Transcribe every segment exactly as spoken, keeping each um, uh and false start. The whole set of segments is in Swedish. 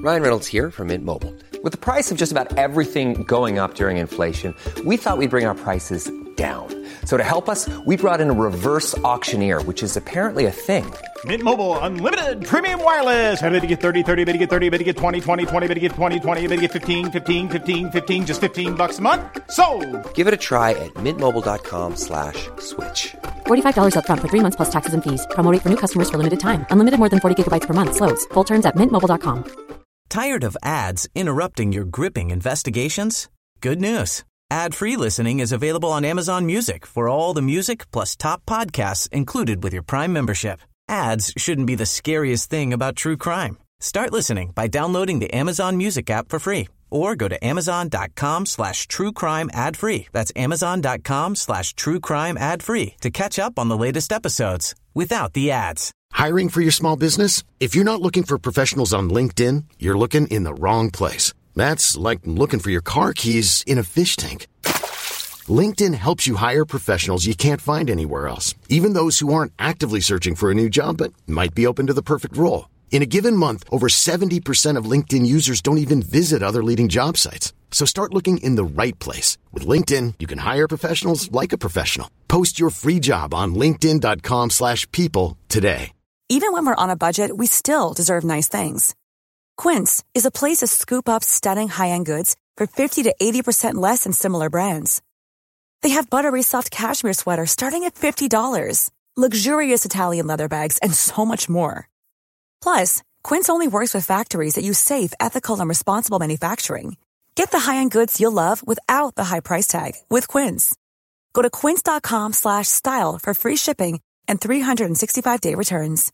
Ryan Reynolds here from Mint Mobile. With the price of just about everything going up during inflation, we thought we'd bring our prices down. So to help us, we brought in a reverse auctioneer, which is apparently a thing. Mint Mobile Unlimited Premium Wireless. How to get thirty, thirty, how to get thirty, how to get twenty, twenty, twenty, how to get twenty, twenty, how to get fifteen, fifteen, fifteen, fifteen, just fifteen bucks a month? Sold! Give it a try at mintmobile.com slash switch. forty-five dollars up front for three months plus taxes and fees. Promo rate for new customers for limited time. Unlimited more than forty gigabytes per month. Slows full terms at mint mobile dot com. Tired of ads interrupting your gripping investigations? Good news. Ad-free listening is available on Amazon Music for all the music plus top podcasts included with your Prime membership. Ads shouldn't be the scariest thing about true crime. Start listening by downloading the Amazon Music app for free or go to amazon.com slash true crime ad free. That's amazon.com slash true crime ad free to catch up on the latest episodes without the ads. Hiring for your small business? If you're not looking for professionals on LinkedIn, you're looking in the wrong place. That's like looking for your car keys in a fish tank. LinkedIn helps you hire professionals you can't find anywhere else, even those who aren't actively searching for a new job but might be open to the perfect role. In a given month, over seventy percent of LinkedIn users don't even visit other leading job sites. So start looking in the right place. With LinkedIn, you can hire professionals like a professional. Post your free job on linkedin.com slash people today. Even when we're on a budget, we still deserve nice things. Quince is a place to scoop up stunning high-end goods for fifty to eighty percent less than similar brands. They have buttery soft cashmere sweaters starting at fifty dollars, luxurious Italian leather bags, and so much more. Plus, Quince only works with factories that use safe, ethical, and responsible manufacturing. Get the high-end goods you'll love without the high price tag with Quince. Go to quince.com slash style for free shipping and three sixty-five day returns.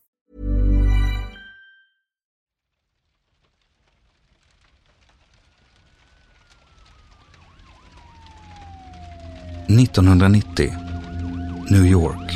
nittonhundranittio, New York.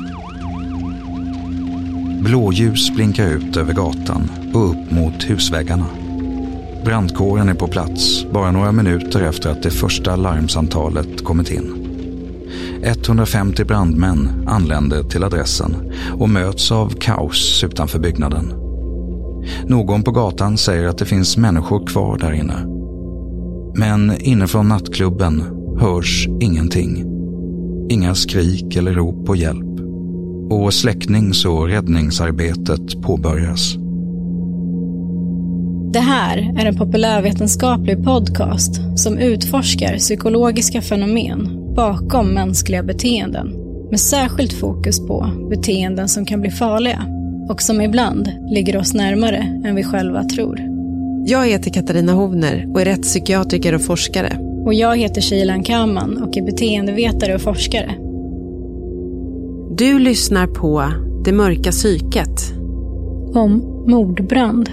Blåljus blinkar ut över gatan och upp mot husväggarna. Brandkåren är på plats bara några minuter efter att det första larmsamtalet kommit in. etthundrafemtio brandmän anländer till adressen och möts av kaos utanför byggnaden. Någon på gatan säger att det finns människor kvar där inne. Men inifrån nattklubben hörs ingenting. Inga skrik eller rop på hjälp. Och släcknings- och räddningsarbetet påbörjas. Det här är en populärvetenskaplig podcast som utforskar psykologiska fenomen bakom mänskliga beteenden med särskilt fokus på beteenden som kan bli farliga och som ibland ligger oss närmare än vi själva tror. Jag heter Katarina Hovner och är rättspsykiatriker och forskare. Och jag heter Shilan Kaman och är beteendevetare och forskare. Du lyssnar på Det mörka psyket. Om mordbrand.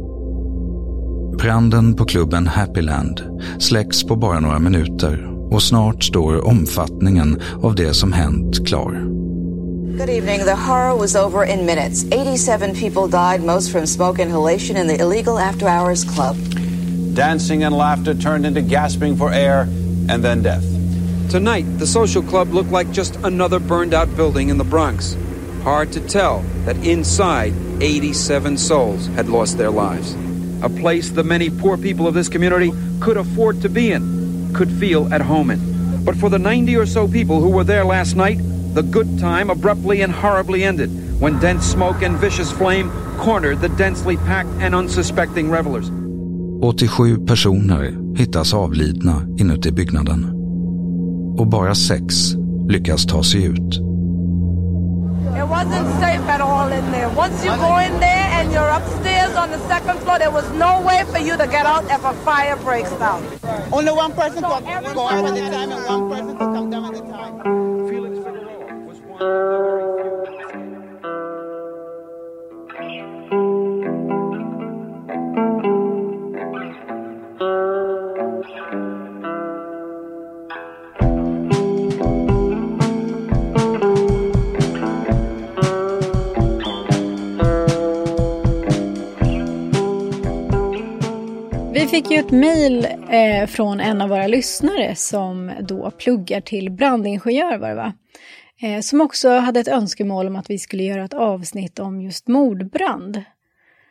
Branden på klubben Happyland släcks på bara några minuter och snart står omfattningen av det som hänt klar. Good evening. The horror was over in minutes. eighty-seven people died, most from smoke inhalation in the illegal after-hours club. Dancing and laughter turned into gasping for air and then death. Tonight, the social club looked like just another burned-out building in the Bronx. Hard to tell that inside, eighty-seven souls had lost their lives. A place the many poor people of this community could afford to be in, could feel at home in. But for the ninety or so people who were there last night, the good time abruptly and horribly ended when dense smoke and vicious flame cornered the densely packed and unsuspecting revelers. åttiosju personer hittas avlidna inuti byggnaden. Och bara sex lyckas ta sig ut. It wasn't safe at all in there. Once you go in there and you're upstairs on the second floor, there was no way for you to get out if a fire breaks out. Only one person so could go up at the time and one person could come down at the time. Felix Figueroa was one of the Vi fick ju ett mejl eh, från en av våra lyssnare som då pluggar till brandingenjör var det va? Eh, som också hade ett önskemål om att vi skulle göra ett avsnitt om just mordbrand.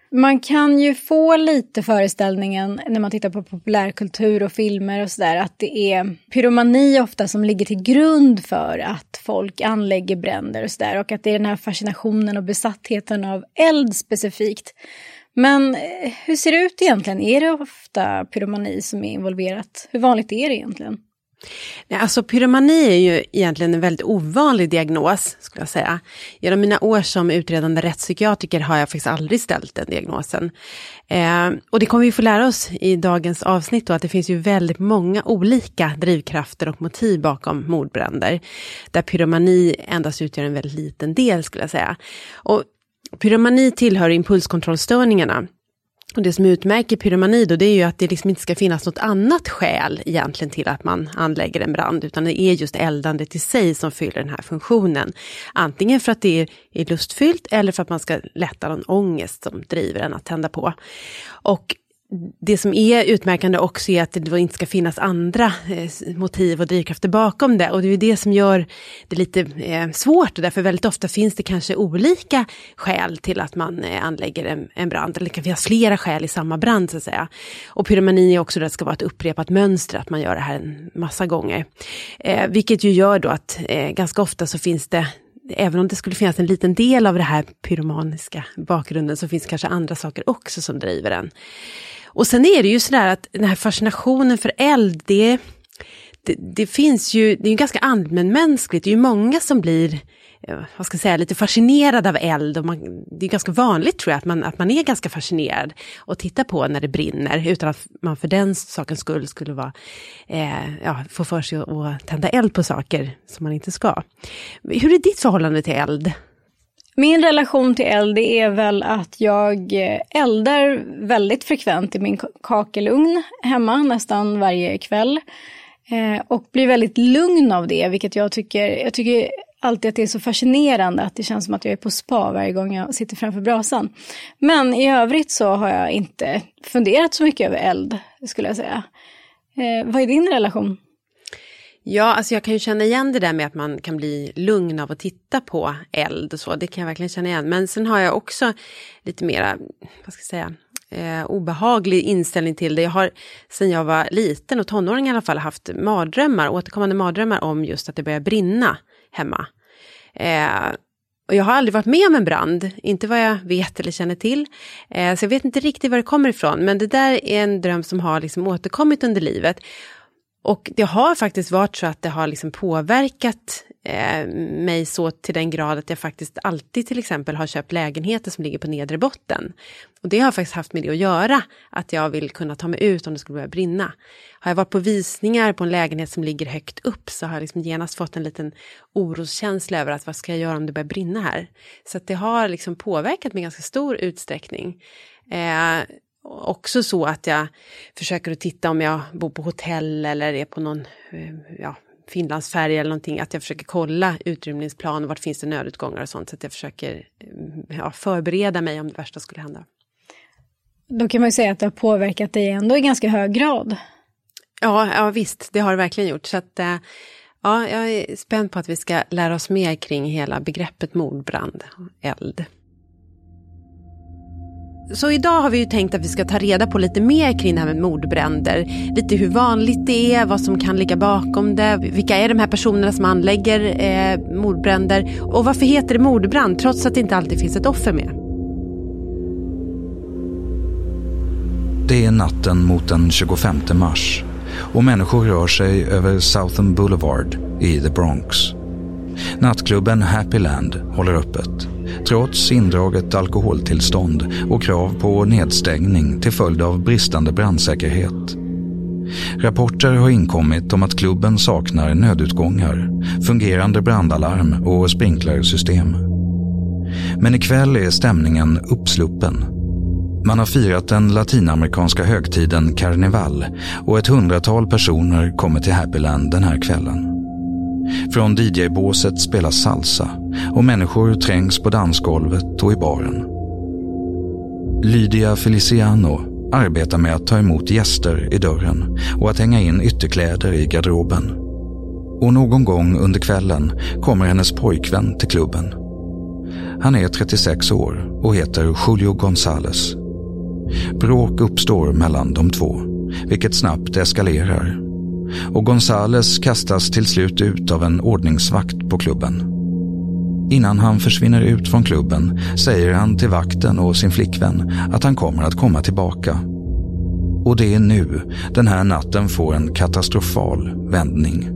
Man kan ju få lite föreställningen när man tittar på populärkultur och filmer och sådär att det är pyromani ofta som ligger till grund för att folk anlägger bränder och sådär. Och att det är den här fascinationen och besattheten av eld specifikt. Men hur ser det ut egentligen? Är det ofta pyromani som är involverat? Hur vanligt är det egentligen? Nej, alltså pyromani är ju egentligen en väldigt ovanlig diagnos, skulle jag säga. Genom mina år som utredande rättspsykiatriker har jag faktiskt aldrig ställt den diagnosen. Eh, och det kommer vi få lära oss i dagens avsnitt då, att det finns ju väldigt många olika drivkrafter och motiv bakom mordbränder. Där pyromani endast utgör en väldigt liten del, skulle jag säga. Och pyromani tillhör impulskontrollstörningarna. Och det som utmärker pyromani då, det är ju att det liksom inte ska finnas något annat skäl egentligen till att man anlägger en brand, utan det är just eldandet i sig som fyller den här funktionen. Antingen för att det är lustfyllt eller för att man ska lätta någon ångest som driver en att tända på. Och det som är utmärkande också är att det då inte ska finnas andra eh, motiv och drivkrafter bakom det. Och det är ju det som gör det lite eh, svårt. Och därför väldigt ofta finns det kanske olika skäl till att man eh, anlägger en, en brand. Eller det kan finnas flera skäl i samma brand, så att säga. Och pyromani är också det att det ska vara ett upprepat mönster. Att man gör det här en massa gånger. Eh, vilket ju gör då att eh, ganska ofta så finns det, även om det skulle finnas en liten del av det här pyromaniska bakgrunden, så finns kanske andra saker också som driver den. Och sen är det ju sådär att den här fascinationen för eld, det, det, det finns ju, det är ju ganska allmänmänskligt. Det är ju många som blir, vad ska jag säga, lite fascinerade av eld. Och man, det är ganska vanligt, tror jag, att man, att man är ganska fascinerad och tittar på när det brinner, utan att man för den sakens skull skulle vara, eh, ja, få för sig att tända eld på saker som man inte ska. Hur är ditt förhållande till eld? Min relation till eld är väl att jag eldar väldigt frekvent i min kakelugn hemma nästan varje kväll. Eh, och blir väldigt lugn av det, vilket jag tycker, jag tycker alltid att det är så fascinerande att det känns som att jag är på spa varje gång jag sitter framför brasan. Men i övrigt så har jag inte funderat så mycket över eld, skulle jag säga. Eh, vad är din relation? Ja, alltså jag kan ju känna igen det där med att man kan bli lugn av att titta på eld och så. Det kan jag verkligen känna igen. Men sen har jag också lite mera, vad ska jag säga, eh, obehaglig inställning till det. Jag har sedan jag var liten och tonåring i alla fall haft mardrömmar, återkommande mardrömmar om just att det börjar brinna hemma. Eh, och jag har aldrig varit med om en brand, inte vad jag vet eller känner till. Eh, så jag vet inte riktigt var det kommer ifrån. Men det där är en dröm som har liksom återkommit under livet. Och det har faktiskt varit så att det har liksom påverkat eh, mig så till den grad att jag faktiskt alltid till exempel har köpt lägenheter som ligger på nedre botten. Och det har faktiskt haft med det att göra, att jag vill kunna ta mig ut om det skulle börja brinna. Har jag varit på visningar på en lägenhet som ligger högt upp, så har jag liksom genast fått en liten oroskänsla över att vad ska jag göra om det börjar brinna här. Så att det har liksom påverkat mig i ganska stor utsträckning. Eh, Också så att jag försöker att titta om jag bor på hotell eller är på någon ja, Finlandsfärja eller någonting. Att jag försöker kolla utrymningsplan och vart finns det nödutgångar och sånt. Så att jag försöker ja, förbereda mig om det värsta skulle hända. Då kan man ju säga att det har påverkat dig ändå i ganska hög grad. Ja, ja visst, det har det verkligen gjort. Så att ja, jag är spänd på att vi ska lära oss mer kring hela begreppet mordbrand och eld. Så idag har vi ju tänkt att vi ska ta reda på lite mer kring det här med mordbränder. Lite hur vanligt det är, vad som kan ligga bakom det. Vilka är de här personerna som anlägger eh, mordbränder? Och varför heter det mordbrand trots att det inte alltid finns ett offer med? Det är natten mot den tjugofemte mars och människor rör sig över Southern Boulevard i The Bronx. Nattklubben Happyland håller öppet, trots indraget alkoholtillstånd och krav på nedstängning till följd av bristande brandsäkerhet. Rapporter har inkommit om att klubben saknar nödutgångar, fungerande brandalarm och sprinklersystem. Men ikväll är stämningen uppsluppen. Man har firat den latinamerikanska högtiden Carnival och ett hundratal personer kommer till Happyland den här kvällen. Från D J-båset spelas salsa och människor trängs på dansgolvet och i baren. Lydia Feliciano arbetar med att ta emot gäster i dörren och att hänga in ytterkläder i garderoben. Och någon gång under kvällen kommer hennes pojkvän till klubben. Han är trettiosex år och heter Julio González. Bråk uppstår mellan de två, vilket snabbt eskalerar. Och Gonzales kastas till slut ut av en ordningsvakt på klubben. Innan han försvinner ut från klubben säger han till vakten och sin flickvän att han kommer att komma tillbaka. Och det är nu den här natten får en katastrofal vändning.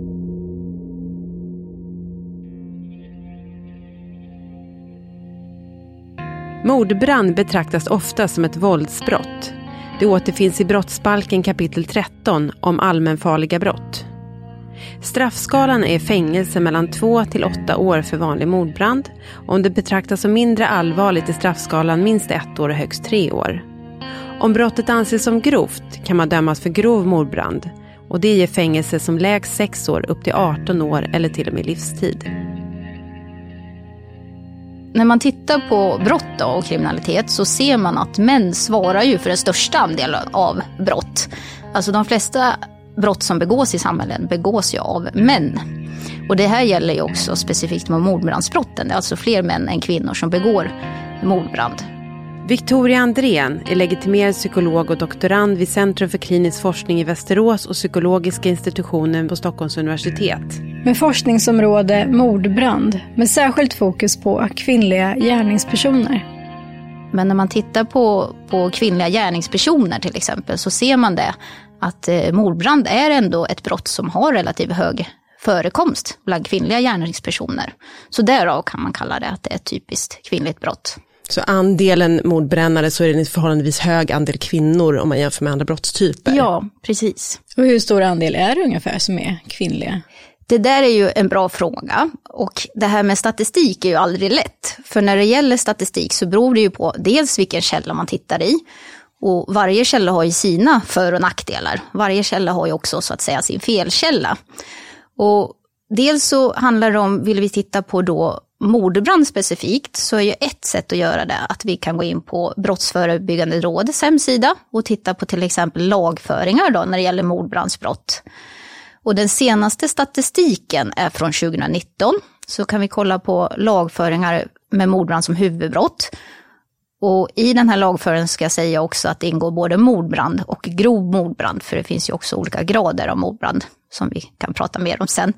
Mordbrand betraktas ofta som ett våldsbrott. Det återfinns i brottsbalken kapitel tretton om allmänfarliga brott. Straffskalan är fängelse mellan två till åtta år för vanlig mordbrand. Om det betraktas som mindre allvarligt är straffskalan minst ett år och högst tre år. Om brottet anses som grovt kan man dömas för grov mordbrand. Och det ger fängelse som lägst sex år upp till arton år eller till och med livstid. När man tittar på brott då och kriminalitet så ser man att män svarar ju för den största andelen av brott. Alltså de flesta brott som begås i samhället begås ju av män. Och det här gäller ju också specifikt med mordbrandsbrotten. Det är alltså fler män än kvinnor som begår mordbrand. Victoria Andrén är legitimerad psykolog och doktorand vid Centrum för klinisk forskning i Västerås och psykologiska institutionen på Stockholms universitet. Med forskningsområde mordbrand med särskilt fokus på kvinnliga gärningspersoner. Men när man tittar på, på kvinnliga gärningspersoner till exempel så ser man det att eh, mordbrand är ändå ett brott som har relativt hög förekomst bland kvinnliga gärningspersoner. Så därav kan man kalla det att det är ett typiskt kvinnligt brott. Så andelen mordbrännare så är det en förhållandevis hög andel kvinnor om man jämför med andra brottstyper? Ja, precis. Och hur stor andel är det ungefär som är kvinnliga? Det där är ju en bra fråga och det här med statistik är ju aldrig lätt. För när det gäller statistik så beror det ju på dels vilken källa man tittar i. Och varje källa har ju sina för- och nackdelar. Varje källa har ju också så att säga sin felkälla. Och dels så handlar det om, vill vi titta på då mordbrand specifikt så är ju ett sätt att göra det att vi kan gå in på Brottsförebyggande rådets hemsida och titta på till exempel lagföringar då när det gäller mordbrandsbrott. Och den senaste statistiken är från tjugonitton så kan vi kolla på lagföringar med mordbrand som huvudbrott. Och i den här lagföringen ska jag säga också att det ingår både mordbrand och grov mordbrand för det finns ju också olika grader av mordbrand som vi kan prata mer om sen.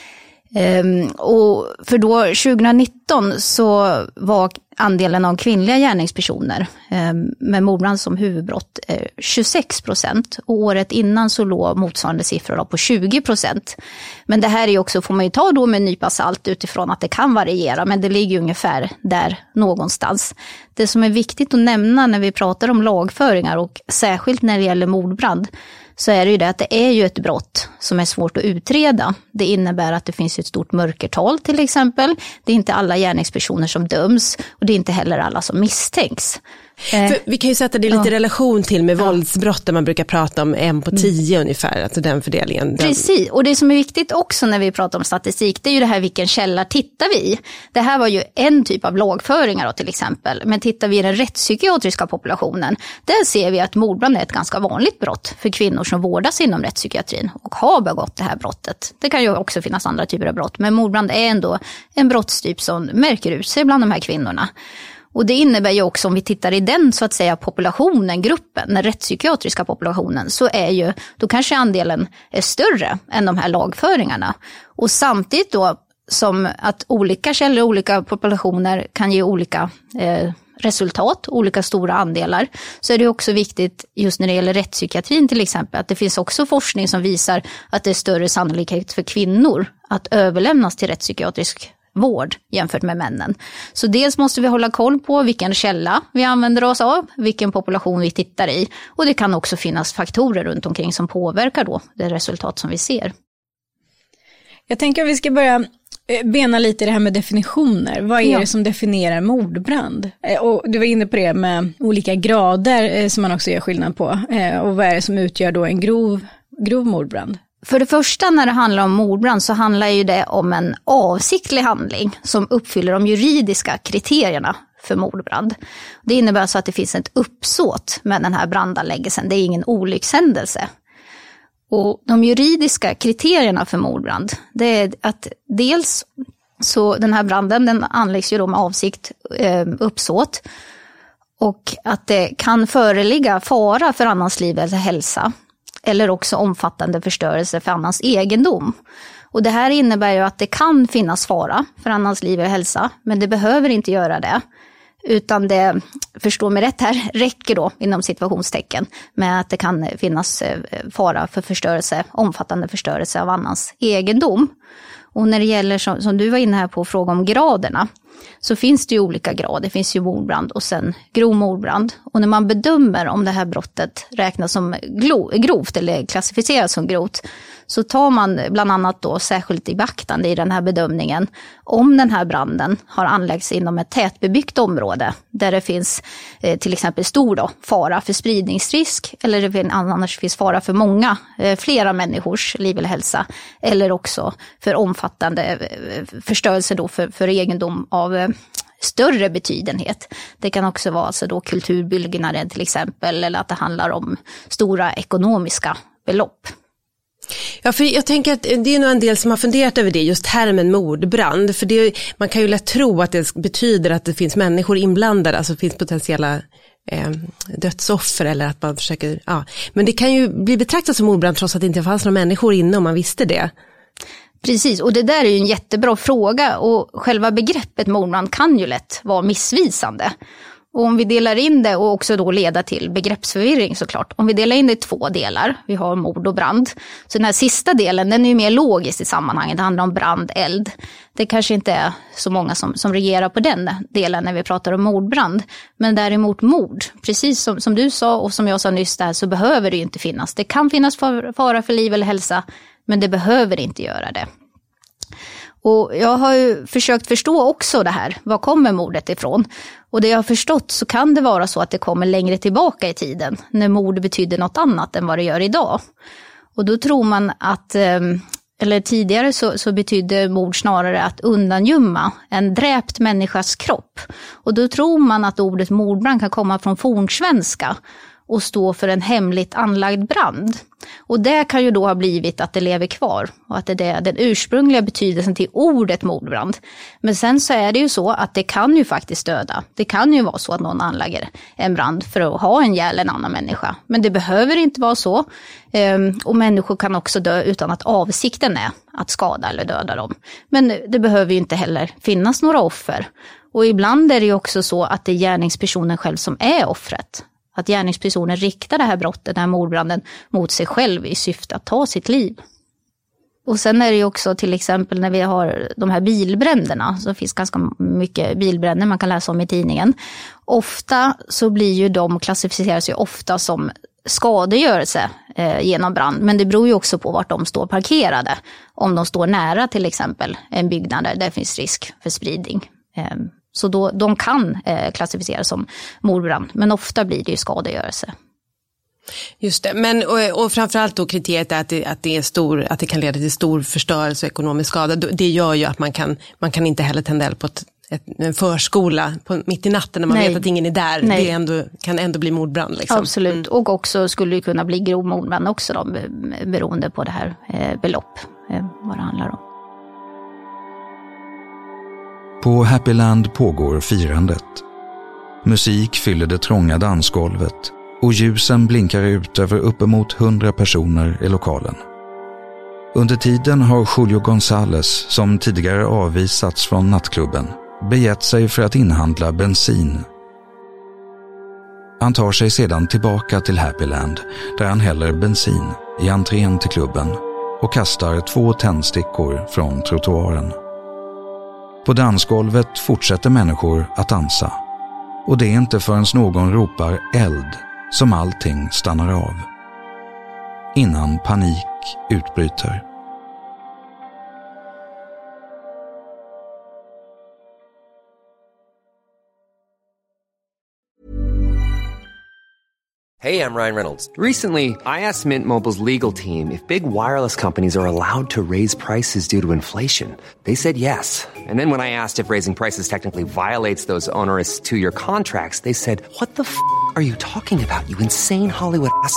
Um, och för då tjugonitton så var andelen av kvinnliga gärningspersoner um, med mordbrand som huvudbrott uh, tjugosex procent och året innan så låg motsvarande siffror på tjugo procent. Men det här är också, får man ju ta då med en nypa salt utifrån att det kan variera men det ligger ungefär där någonstans. Det som är viktigt att nämna när vi pratar om lagföringar och särskilt när det gäller mordbrand så är det ju det att det är ju ett brott som är svårt att utreda. Det innebär att det finns ett stort mörkertal till exempel. Det är inte alla gärningspersoner som döms och det är inte heller alla som misstänks. För vi kan ju sätta det i lite ja. relation till med ja. våldsbrott där man brukar prata om en på tio mm. ungefär, alltså den fördelningen. Den... Precis, och det som är viktigt också när vi pratar om statistik det är ju det här vilken källa tittar vi i. Det här var ju en typ av lagföringar då, till exempel, men tittar vi i den rättspsykiatriska populationen där ser vi att mordbrand är ett ganska vanligt brott för kvinnor som vårdas inom rättspsykiatrin och har begått det här brottet. Det kan ju också finnas andra typer av brott, men mordbrand är ändå en brottstyp som märker ut sig bland de här kvinnorna. Och det innebär ju också om vi tittar i den så att säga populationen, gruppen, den rättspsykiatriska populationen så är ju, då kanske andelen är större än de här lagföringarna. Och samtidigt då som att olika källor, olika populationer kan ge olika eh, resultat, olika stora andelar, så är det också viktigt just när det gäller rättspsykiatrin till exempel att det finns också forskning som visar att det är större sannolikhet för kvinnor att överlämnas till rättspsykiatrisk vård jämfört med männen. Så dels måste vi hålla koll på vilken källa vi använder oss av, vilken population vi tittar i och det kan också finnas faktorer runt omkring som påverkar då det resultat som vi ser. Jag tänker att vi ska börja bena lite i det här med definitioner. Vad är ja. det som definierar mordbrand? Och du var inne på det med olika grader som man också gör skillnad på. Och vad är det som utgör då en grov, grov mordbrand? För det första när det handlar om mordbrand så handlar ju det om en avsiktlig handling som uppfyller de juridiska kriterierna för mordbrand. Det innebär alltså att det finns ett uppsåt med den här brandanläggelsen. Det är ingen olyckshändelse. Och de juridiska kriterierna för mordbrand det är att dels så den här branden den anläggs ju då med avsikt, eh, uppsåt. och att det kan föreligga fara för annans liv eller hälsa eller också omfattande förstörelse för annans egendom. Och det här innebär ju att det kan finnas fara för annans liv eller hälsa, men det behöver inte göra det. Utan det, förstå mig rätt här, räcker då inom situationstecken med att det kan finnas fara för förstörelse, omfattande förstörelse av annans egendom. Och när det gäller, som, som du var inne här på, fråga om graderna, så finns det ju olika grader. Det finns ju mordbrand och sen grov mordbrand. Och när man bedömer om det här brottet räknas som glo, grovt eller klassificeras som grovt, så tar man bland annat då särskilt i beaktande i den här bedömningen om den här branden har anlagts inom ett tätbebyggt område där det finns eh, till exempel stor då, fara för spridningsrisk, eller det finns, annars finns fara för många, eh, flera människors liv eller hälsa, eller också för omfattande eh, förstörelse då för, för egendom av eh, större betydenhet. Det kan också vara alltså då kulturbyggnader till exempel, eller att det handlar om stora ekonomiska belopp. Ja, för jag tänker att det är nog en del som har funderat över det, just termen mordbrand. För det, man kan ju lätt tro att det betyder att det finns människor inblandade, alltså finns potentiella eh, dödsoffer eller att man försöker, ja. Men det kan ju bli betraktat som mordbrand trots att det inte fanns några människor inne om man visste det. Precis, och det där är ju en jättebra fråga, och själva begreppet mordbrand kan ju lätt vara missvisande. Och om vi delar in det, och också då leda till begreppsförvirring såklart. Om vi delar in det i två delar, vi har mord och brand. Så den här sista delen, den är ju mer logisk i sammanhanget, det handlar om brand, eld. Det kanske inte är så många som, som reagerar på den delen när vi pratar om mordbrand. Men däremot mord, precis som, som du sa och som jag sa nyss där, så behöver det ju inte finnas. Det kan finnas fara för liv eller hälsa, men det behöver inte göra det. Och jag har ju försökt förstå också det här. Var kommer mordet ifrån? Och det jag har förstått så kan det vara så att det kommer längre tillbaka i tiden. När mord betyder något annat än vad det gör idag. Och då tror man att, eller tidigare så, så betydde mord snarare att undangömma en dräpt människas kropp. Och då tror man att ordet mordbrand kan komma från fornsvenska och stå för en hemligt anlagd brand. Och det kan ju då ha blivit att det lever kvar och att det är den ursprungliga betydelsen till ordet mordbrand. Men sen så är det ju så att det kan ju faktiskt döda. Det kan ju vara så att någon anlägger en brand för att ha en ihjäl en annan människa. Men det behöver inte vara så. Och människor kan också dö utan att avsikten är att skada eller döda dem. Men det behöver ju inte heller finnas några offer. Och ibland är det ju också så att det är gärningspersonen själv som är offret. Att gärningspersonen riktar det här brottet, den här mordbranden, mot sig själv i syfte att ta sitt liv. Och sen är det ju också till exempel när vi har de här bilbränderna, så finns ganska mycket bilbränder man kan läsa om i tidningen. Ofta så blir ju de, klassificeras ju ofta som skadegörelse eh, genom brand. Men det beror ju också på vart de står parkerade. Om de står nära till exempel en byggnad där det finns risk för spridning. Eh, Så då, de kan eh, klassificeras som mordbrand, men ofta blir det ju skadegörelse. Just det, men och, och framförallt då kriteriet är att det, att det är stor, att det kan leda till stor förstörelse och ekonomisk skada. Det gör ju att man kan, man kan inte heller tända eld på ett, ett, en förskola på, mitt i natten när man Nej. vet att ingen är där. Nej. Det ändå, kan ändå bli mordbrand. Liksom. Absolut, mm. och också skulle det kunna bli grov mordbrand också då, beroende på det här eh, belopp, eh, vad det handlar om. På Happy Land pågår firandet. Musik fyller det trånga dansgolvet och ljusen blinkar ut över uppemot hundra personer i lokalen. Under tiden har Julio González, som tidigare avvisats från nattklubben, begett sig för att inhandla bensin. Han tar sig sedan tillbaka till Happy Land där han häller bensin i entrén till klubben och kastar två tändstickor från trottoaren. På dansgolvet fortsätter människor att dansa. Och det är inte förrän någon ropar eld som allting stannar av. Innan panik utbryter. Hey, I'm Ryan Reynolds. Recently, I asked Mint Mobile's legal team if big wireless companies are allowed to raise prices due to inflation. They said yes. And then when I asked if raising prices technically violates those onerous two-year contracts, they said, "What the f*** are you talking about, you insane Hollywood ass?"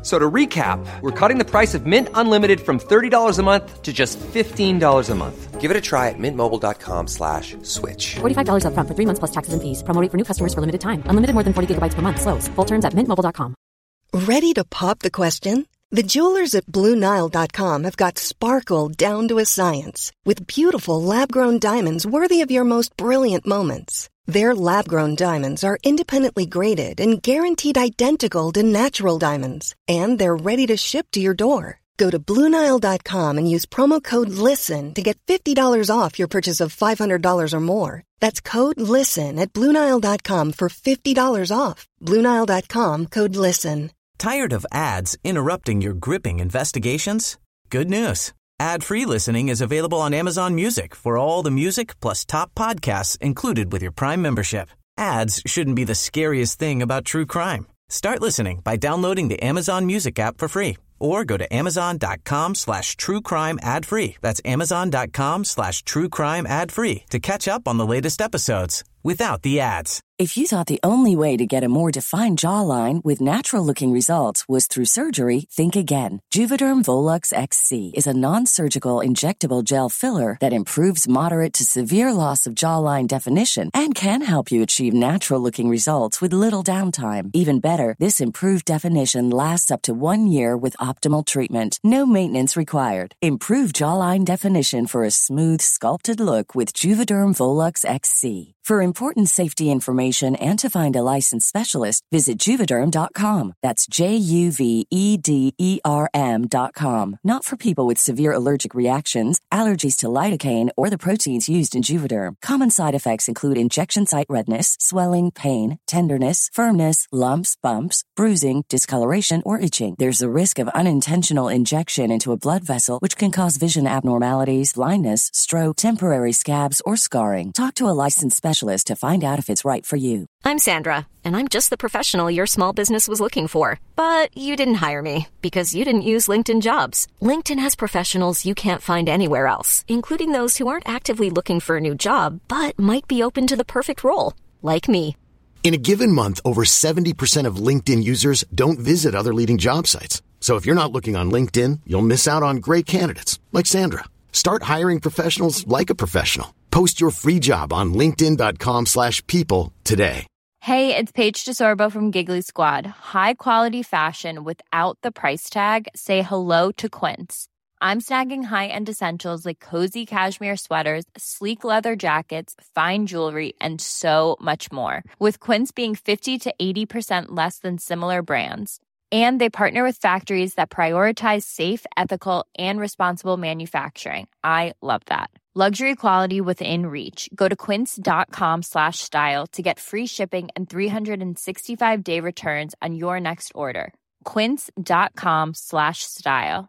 So to recap, we're cutting the price of Mint Unlimited from thirty dollars a month to just fifteen dollars a month. Give it a try at mintmobile.com slash switch. forty-five dollars up front for three months plus taxes and fees. Promo rate for new customers for limited time. Unlimited more than forty gigabytes per month. Slows full terms at mint mobile dot com. Ready to pop the question? The jewelers at Blue Nile dot com have got sparkle down to a science with beautiful lab-grown diamonds worthy of your most brilliant moments. Their lab-grown diamonds are independently graded and guaranteed identical to natural diamonds, and they're ready to ship to your door. Go to Blue Nile dot com and use promo code LISTEN to get fifty dollars off your purchase of five hundred dollars or more. That's code LISTEN at Blue Nile dot com for fifty dollars off. Blue Nile dot com, code LISTEN. Tired of ads interrupting your gripping investigations? Good news. Ad-free listening is available on Amazon Music for all the music plus top podcasts included with your Prime membership. Ads shouldn't be the scariest thing about true crime. Start listening by downloading the Amazon Music app for free or go to amazon.com slash true crime ad free. That's amazon.com slash true crime ad free to catch up on the latest episodes without the ads. If you thought the only way to get a more defined jawline with natural-looking results was through surgery, think again. Juvederm Volux X C is a non-surgical injectable gel filler that improves moderate to severe loss of jawline definition and can help you achieve natural-looking results with little downtime. Even better, this improved definition lasts up to one year with optimal treatment. No maintenance required. Improve jawline definition for a smooth, sculpted look with Juvederm Volux X C. For important safety information and to find a licensed specialist, visit Juvederm dot com. That's J U V E D E R M dot com. Not for people with severe allergic reactions, allergies to lidocaine, or the proteins used in Juvederm. Common side effects include injection site redness, swelling, pain, tenderness, firmness, lumps, bumps, bruising, discoloration, or itching. There's a risk of unintentional injection into a blood vessel, which can cause vision abnormalities, blindness, stroke, temporary scabs, or scarring. Talk to a licensed specialist to find out if it's right for you. I'm Sandra, and I'm just the professional your small business was looking for. But you didn't hire me because you didn't use LinkedIn Jobs. LinkedIn has professionals you can't find anywhere else, including those who aren't actively looking for a new job, but might be open to the perfect role, like me. In a given month, over seventy percent of LinkedIn users don't visit other leading job sites. So if you're not looking on LinkedIn, you'll miss out on great candidates like Sandra. Start hiring professionals like a professional. Post your free job on linkedin.com slash people today. Hey, it's Paige DeSorbo from Giggly Squad. High quality fashion without the price tag. Say hello to Quince. I'm snagging high-end essentials like cozy cashmere sweaters, sleek leather jackets, fine jewelry, and so much more. With Quince being fifty to eighty percent less than similar brands. And they partner with factories that prioritize safe, ethical, and responsible manufacturing. I love that. Luxury quality within reach. Go to quince.com slash style to get free shipping and three sixty-five day returns on your next order. Quince.com slash style.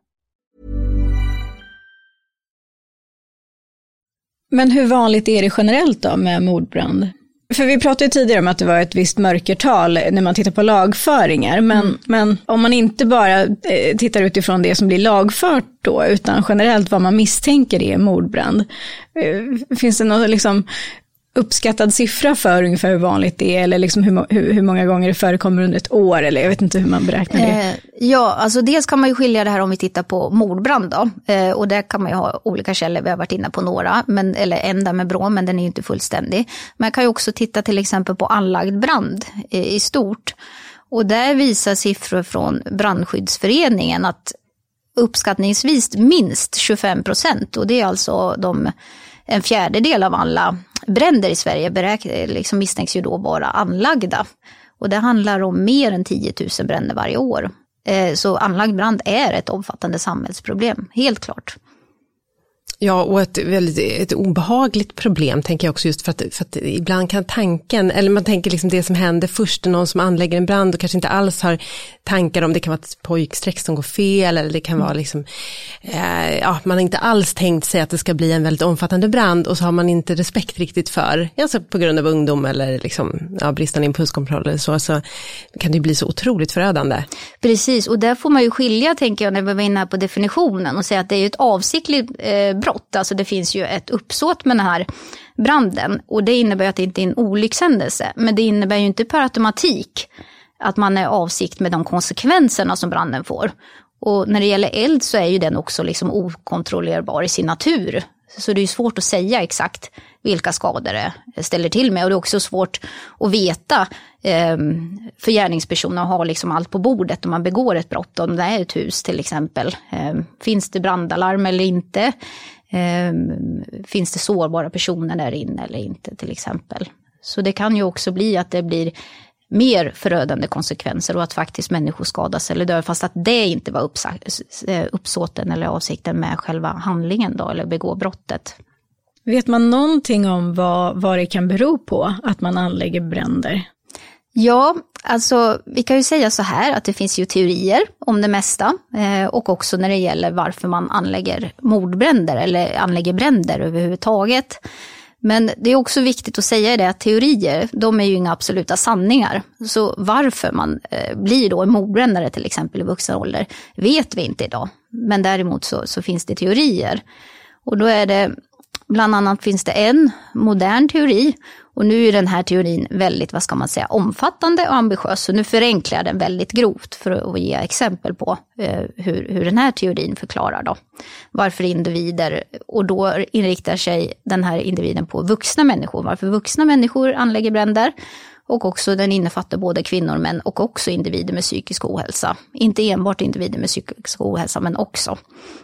Men hur vanligt är det generellt då med mordbrand? För vi pratade ju tidigare om att det var ett visst mörkertal när man tittar på lagföringar. Men, mm. men om man inte bara eh, tittar utifrån det som blir lagfört då, utan generellt vad man misstänker är mordbrand. Eh, finns det någon liksom uppskattad siffra för ungefär hur vanligt det är? Eller liksom hur, hur, hur många gånger det förekommer under ett år? Eller jag vet inte hur man beräknar det. Eh, ja, alltså dels kan man ju skilja det här om vi tittar på mordbrand då. Eh, och där kan man ju ha olika källor. Vi har varit inne på några. Men, eller en där med Brå, men den är ju inte fullständig. Man kan ju också titta till exempel på anlagd brand eh, i stort. Och där visar siffror från Brandskyddsföreningen att uppskattningsvis minst tjugofem procent. Och det är alltså de, en fjärdedel av alla bränder i Sverige beräk- liksom misstänks ju då vara anlagda. Och det handlar om mer än tio tusen bränder varje år. Eh, så anlagd brand är ett omfattande samhällsproblem, helt klart. Ja, och ett väldigt ett obehagligt problem tänker jag också, just för att, för att ibland kan tanken, eller man tänker liksom det som händer först, någon som anlägger en brand och kanske inte alls har tankar om det kan vara ett pojksträck som går fel, eller det kan vara liksom eh, ja, man har inte alls tänkt sig att det ska bli en väldigt omfattande brand, och så har man inte respekt riktigt för, alltså på grund av ungdom eller liksom, ja, bristande impulskontroll eller så, så kan det bli så otroligt förödande. Precis, och där får man ju skilja, tänker jag, när vi var inne här på definitionen och säga att det är ett avsiktligt eh, brott. Alltså det finns ju ett uppsåt med den här branden, och det innebär att det inte är en olyckshändelse, men det innebär ju inte per automatik att man är avsikt med de konsekvenserna som branden får. Och när det gäller eld så är ju den också liksom okontrollerbar i sin natur. Så det är ju svårt att säga exakt vilka skador det ställer till med. Och det är också svårt att veta eh, för gärningspersoner att ha liksom allt på bordet om man begår ett brott. Om det är ett hus till exempel. Eh, finns det brandalarm eller inte? Eh, finns det sårbara personer där inne eller inte till exempel? Så det kan ju också bli att det blir mer förödande konsekvenser och att faktiskt människor skadas eller dör fast att det inte var uppsåten eller avsikten med själva handlingen då, eller begå brottet. Vet man någonting om vad, vad det kan bero på att man anlägger bränder? Ja, alltså vi kan ju säga så här att det finns ju teorier om det mesta eh, och också när det gäller varför man anlägger mordbränder eller anlägger bränder överhuvudtaget. Men det är också viktigt att säga det att teorier, de är ju inga absoluta sanningar. Så varför man eh, blir då en mordbrännare till exempel i vuxen ålder vet vi inte idag. Men däremot så, så finns det teorier. Och då är det, bland annat finns det en modern teori. Och nu är den här teorin väldigt, vad ska man säga, omfattande och ambitiös. Så nu förenklar jag den väldigt grovt för att ge exempel på eh, hur, hur den här teorin förklarar då. Varför individer, och då inriktar sig den här individen på vuxna människor. Varför vuxna människor anlägger bränder. Och också den innefattar både kvinnor, män och också individer med psykisk ohälsa. Inte enbart individer med psykisk ohälsa men också.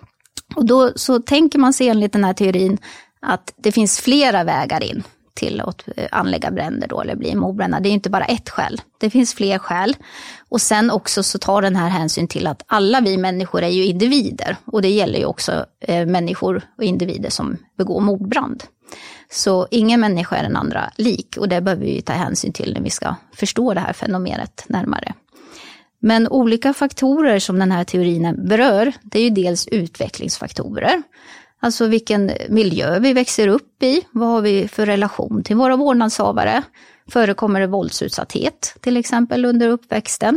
Och då så tänker man sig enligt den här teorin att det finns flera vägar in till att anlägga bränder då, eller bli mordbrännare. Det är inte bara ett skäl. Det finns fler skäl. Och sen också så tar den här hänsyn till att alla vi människor är ju individer. Och det gäller ju också eh, människor och individer som begår mordbrand. Så ingen människa är den andra lik. Och det behöver vi ta hänsyn till när vi ska förstå det här fenomenet närmare. Men olika faktorer som den här teorin berör, det är ju dels utvecklingsfaktorer. Alltså vilken miljö vi växer upp i, vad har vi för relation till våra vårdnadshavare, förekommer det våldsutsatthet till exempel under uppväxten.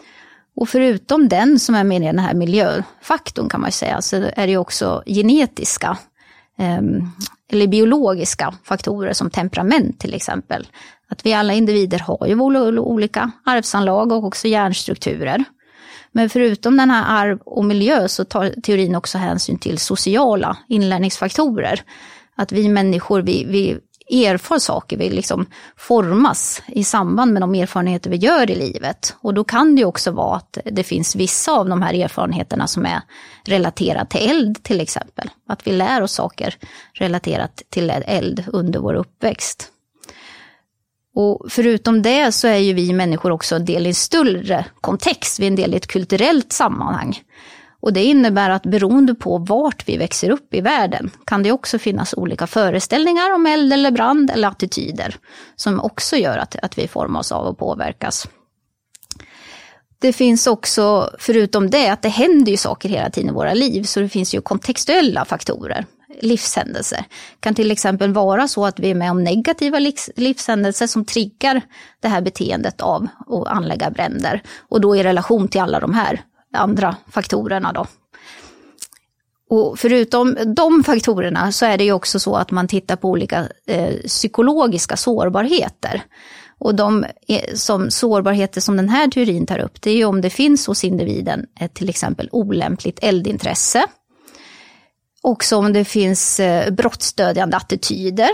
Och förutom den som är med i den här miljöfaktorn kan man säga, så är det ju också genetiska eh, eller biologiska faktorer som temperament till exempel. Att vi alla individer har ju olika arvsanlag och också hjärnstrukturer. Men förutom den här arv och miljö så tar teorin också hänsyn till sociala inlärningsfaktorer. Att vi människor, vi, vi erfar saker, vi liksom formas i samband med de erfarenheter vi gör i livet. Och då kan det ju också vara att det finns vissa av de här erfarenheterna som är relaterat till eld till exempel. Att vi lär oss saker relaterat till eld under vår uppväxt. Och förutom det så är ju vi människor också en del i en större kontext, vi är en del i ett kulturellt sammanhang. Och det innebär att beroende på vart vi växer upp i världen kan det också finnas olika föreställningar om eld eller brand eller attityder som också gör att, att vi formas av och påverkas. Det finns också, förutom det, att det händer ju saker hela tiden i våra liv, så det finns ju kontextuella faktorer. Livshändelser. Kan till exempel vara så att vi är med om negativa livshändelser som triggar det här beteendet av att anlägga bränder. Och då i relation till alla de här andra faktorerna då. Och förutom de faktorerna så är det ju också så att man tittar på olika eh, psykologiska sårbarheter. Och de är, som sårbarheter som den här teorin tar upp, det är ju om det finns hos individen ett till exempel olämpligt eldintresse. Också om det finns eh, brottstödjande attityder.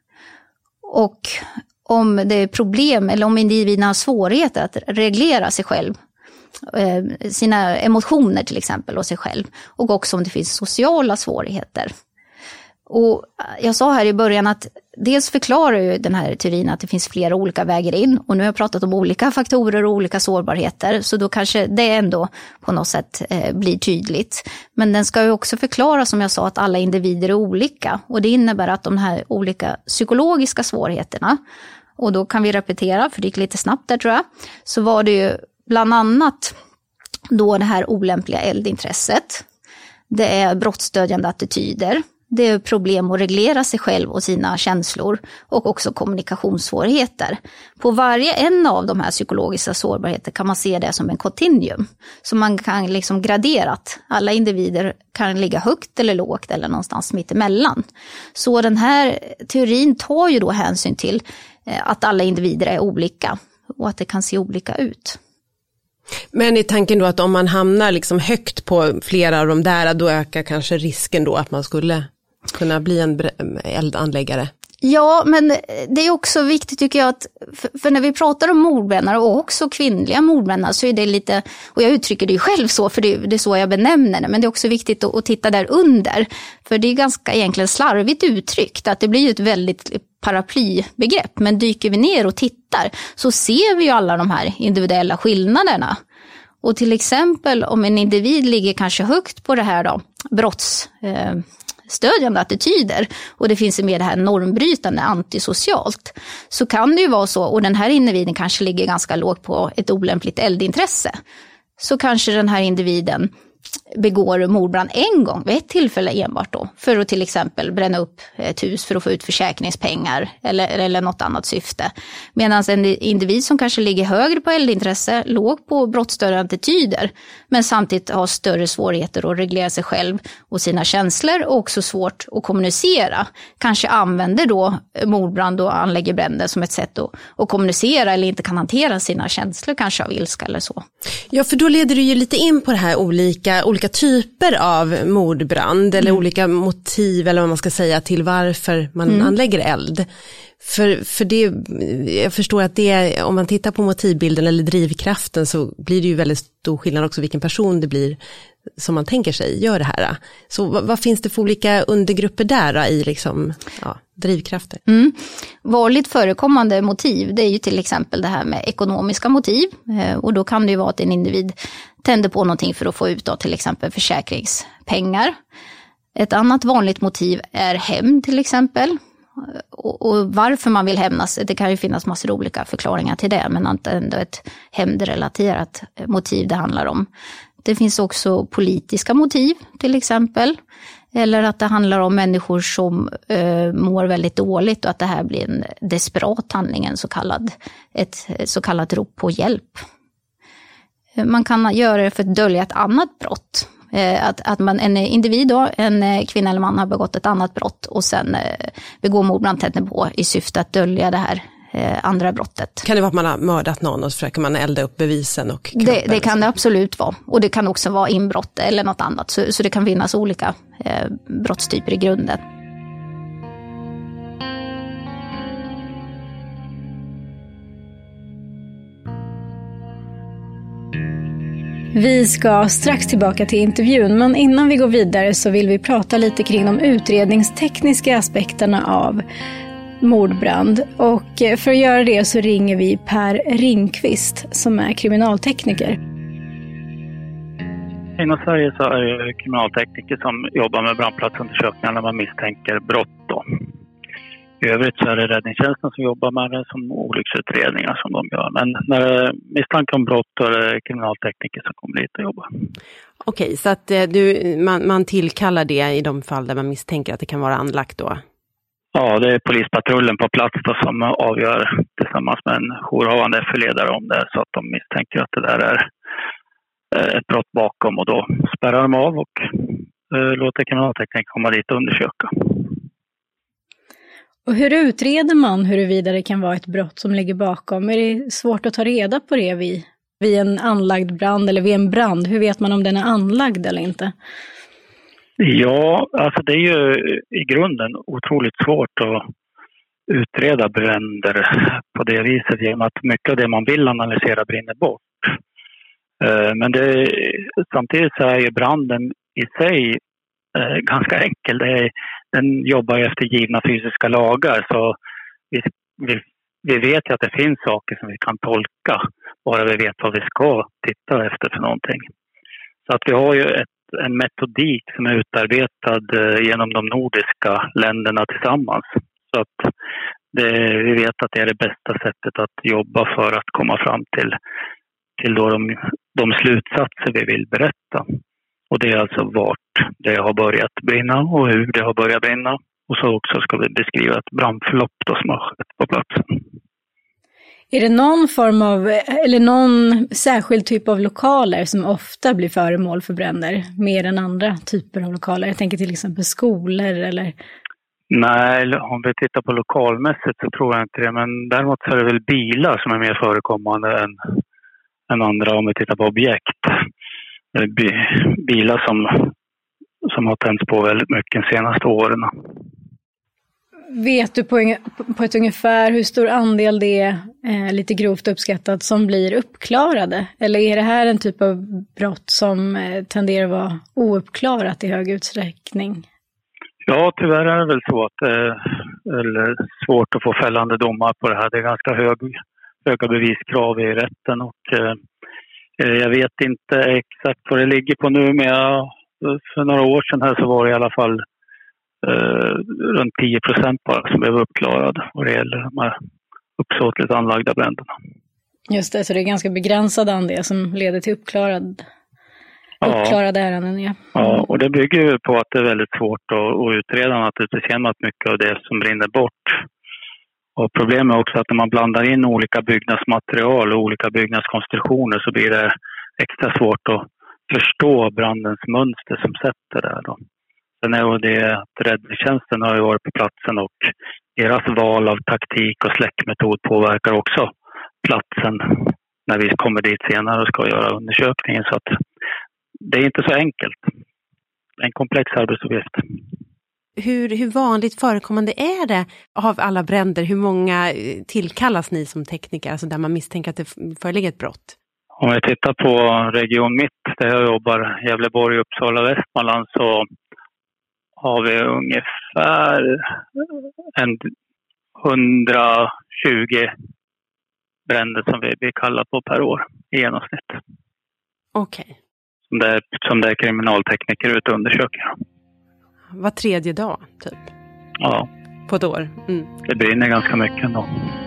Och om det är problem eller om individen har svårigheter att reglera sig själv. Eh, sina emotioner till exempel och sig själv. Och också om det finns sociala svårigheter. Och jag sa här i början att dels förklarar ju den här teorin att det finns flera olika vägar in. Och nu har jag pratat om olika faktorer och olika sårbarheter. Så då kanske det ändå på något sätt eh, blir tydligt. Men den ska ju också förklara, som jag sa, att alla individer är olika. Och det innebär att de här olika psykologiska svårigheterna, och då kan vi repetera, för det gick lite snabbt där tror jag. Så var det ju bland annat då det här olämpliga eldintresset. Det är brottstödjande attityder. Det är problem att reglera sig själv och sina känslor och också kommunikationssvårigheter. På varje en av de här psykologiska sårbarheter kan man se det som en kontinuum. Så man kan liksom gradera att alla individer kan ligga högt eller lågt eller någonstans mitt emellan. Så den här teorin tar ju då hänsyn till att alla individer är olika. och att det kan se olika ut. Men är tanken då att om man hamnar liksom högt på flera av de där, då ökar kanske risken då att man skulle kunna bli en eldanläggare? Ja, men det är också viktigt tycker jag att, för, för när vi pratar om mordbrännare och också kvinnliga mordbrännare så är det lite, och jag uttrycker det ju själv så för det, det är så jag benämner det, men det är också viktigt att, att titta där under. För det är ganska egentligen slarvigt uttryckt att det blir ett väldigt paraplybegrepp, men dyker vi ner och tittar så ser vi ju alla de här individuella skillnaderna. Och till exempel om en individ ligger kanske högt på det här då, brotts... Eh, stödjande attityder och det finns med det här normbrytande antisocialt, så kan det ju vara så, och den här individen kanske ligger ganska lågt på ett olämpligt eldintresse, så kanske den här individen begår mordbrand en gång vid ett tillfälle enbart då, för att till exempel bränna upp ett hus för att få ut försäkringspengar eller, eller något annat syfte. Medan en individ som kanske ligger högre på eldintresse, låg på brottsstörande attityder, men samtidigt har större svårigheter att reglera sig själv och sina känslor och också svårt att kommunicera, kanske använder då mordbrand och anlägger bränder som ett sätt att, att kommunicera eller inte kan hantera sina känslor, kanske av ilska eller så. Ja, för då leder du ju lite in på det här olika olika typer av mordbrand eller mm. olika motiv eller vad man ska säga till varför man mm. anlägger eld. För, för det, jag förstår att det, om man tittar på motivbilden eller drivkraften så blir det ju väldigt stor skillnad också vilken person det blir som man tänker sig gör det här. Så vad, vad finns det för olika undergrupper där då, i liksom, ja, drivkrafter? Mm. Vanligt förekommande motiv, det är ju till exempel det här med ekonomiska motiv, och då kan det ju vara att en individ tänder på någonting för att få ut då, till exempel försäkringspengar. Ett annat vanligt motiv är hämnd till exempel. Och, och varför man vill hämnas, det kan ju finnas massor av olika förklaringar till det, men att ändå ett hämndrelaterat motiv det handlar om. Det finns också politiska motiv till exempel, eller att det handlar om människor som eh, mår väldigt dåligt och att det här blir en desperat handling, en så kallad, ett så kallat rop på hjälp. Man kan göra det för att dölja ett annat brott. Att, att man, en individ då, en kvinna eller man har begått ett annat brott och sen begår mordbrand tätt på i syfte att dölja det här eh, andra brottet. Kan det vara att man har mördat någon och så försöker man elda upp bevisen? Och det, det kan det absolut vara. Och det kan också vara inbrott eller något annat. Så, så det kan finnas olika eh, brottstyper i grunden. Vi ska strax tillbaka till intervjun, men innan vi går vidare så vill vi prata lite kring de utredningstekniska aspekterna av mordbrand. Och för att göra det så ringer vi Per Ringqvist som är kriminaltekniker. Inom Sverige så är det kriminaltekniker som jobbar med brandplatsundersökningar när man misstänker brott då. I övrigt så är det räddningstjänsten som jobbar med det som olycksutredningar som de gör. Men när det är misstanke om brott så är det kriminaltekniker som kommer dit och jobbar. Okej, så att du, man, man tillkallar det i de fall där man misstänker att det kan vara anlagt då? Ja, det är polispatrullen på plats då som avgör tillsammans med en jourhavande förledare om det, så att de misstänker att det där är ett brott bakom, och då spärrar de av och eh, låter kriminaltekniker komma dit och undersöka. Och hur utreder man huruvida det kan vara ett brott som ligger bakom? Är det svårt att ta reda på det vid, vid en anlagd brand eller vid en brand? Hur vet man om den är anlagd eller inte? Ja, alltså det är ju i grunden otroligt svårt att utreda bränder på det viset genom att mycket av det man vill analysera brinner bort. Men det, samtidigt så är ju branden i sig ganska enkel. Det är, den jobbar efter givna fysiska lagar, så vi, vi, vi vet ju att det finns saker som vi kan tolka bara vi vet vad vi ska titta efter för någonting. Så att vi har ju ett, en metodik som är utarbetad genom de nordiska länderna tillsammans. Så att det, vi vet att det är det bästa sättet att jobba för att komma fram till, till då de, de slutsatser vi vill berätta. Och det är alltså vart det har börjat brinna och hur det har börjat brinna. Och så också ska vi beskriva ett brandförlopp då som har skett på platsen. Är det någon form av, eller någon särskild typ av lokaler som ofta blir föremål för bränder mer än andra typer av lokaler? Jag tänker till exempel skolor eller... Nej, om vi tittar på lokalmässigt så tror jag inte det. Men däremot så är det väl bilar som är mer förekommande än, än andra om vi tittar på objekt. Bilar som, som har tänts på väldigt mycket de senaste åren. Vet du på, på ett ungefär hur stor andel det är, eh, lite grovt uppskattat, som blir uppklarade? Eller är det här en typ av brott som eh, tenderar att vara ouppklarat i hög utsträckning? Ja, tyvärr är det väl så att det är svårt att få fällande domar på det här. Det är ganska hög, höga beviskrav i rätten och eh, jag vet inte exakt vad det ligger på nu, men jag, för några år sedan här så var det i alla fall eh, runt tio procent bara som blev uppklarad vad det gäller de här uppsåtligt anlagda bränderna. Just det, så det är ganska begränsad andel som leder till uppklarad, uppklarade ja. ärenden. Ja. ja, och det bygger ju på att det är väldigt svårt att, att utreda naturligtvis genom att mycket av det som brinner bort. Och problemet är också att när man blandar in olika byggnadsmaterial och olika byggnadskonstruktioner så blir det extra svårt att förstå brandens mönster som sätter där då. Sen är det att räddningstjänsten har ju varit på platsen och deras val av taktik och släckmetod påverkar också platsen när vi kommer dit senare och ska göra undersökningen. Så att det är inte så enkelt. Det är en komplex arbetsuppgift. Hur, hur vanligt förekommande är det av alla bränder? Hur många tillkallas ni som tekniker, alltså där man misstänker att det föreligger ett brott? Om vi tittar på region mitt, där jag jobbar, Gävleborg, Uppsala, Västmanland, så har vi ungefär en hundratjugo bränder som vi, vi kallar på per år i genomsnitt. Okej. Okay. Som, det, som det är kriminaltekniker ute och undersöker. Var tredje dag, typ? Ja. På ett år? Mm. Det brinner ganska mycket ändå.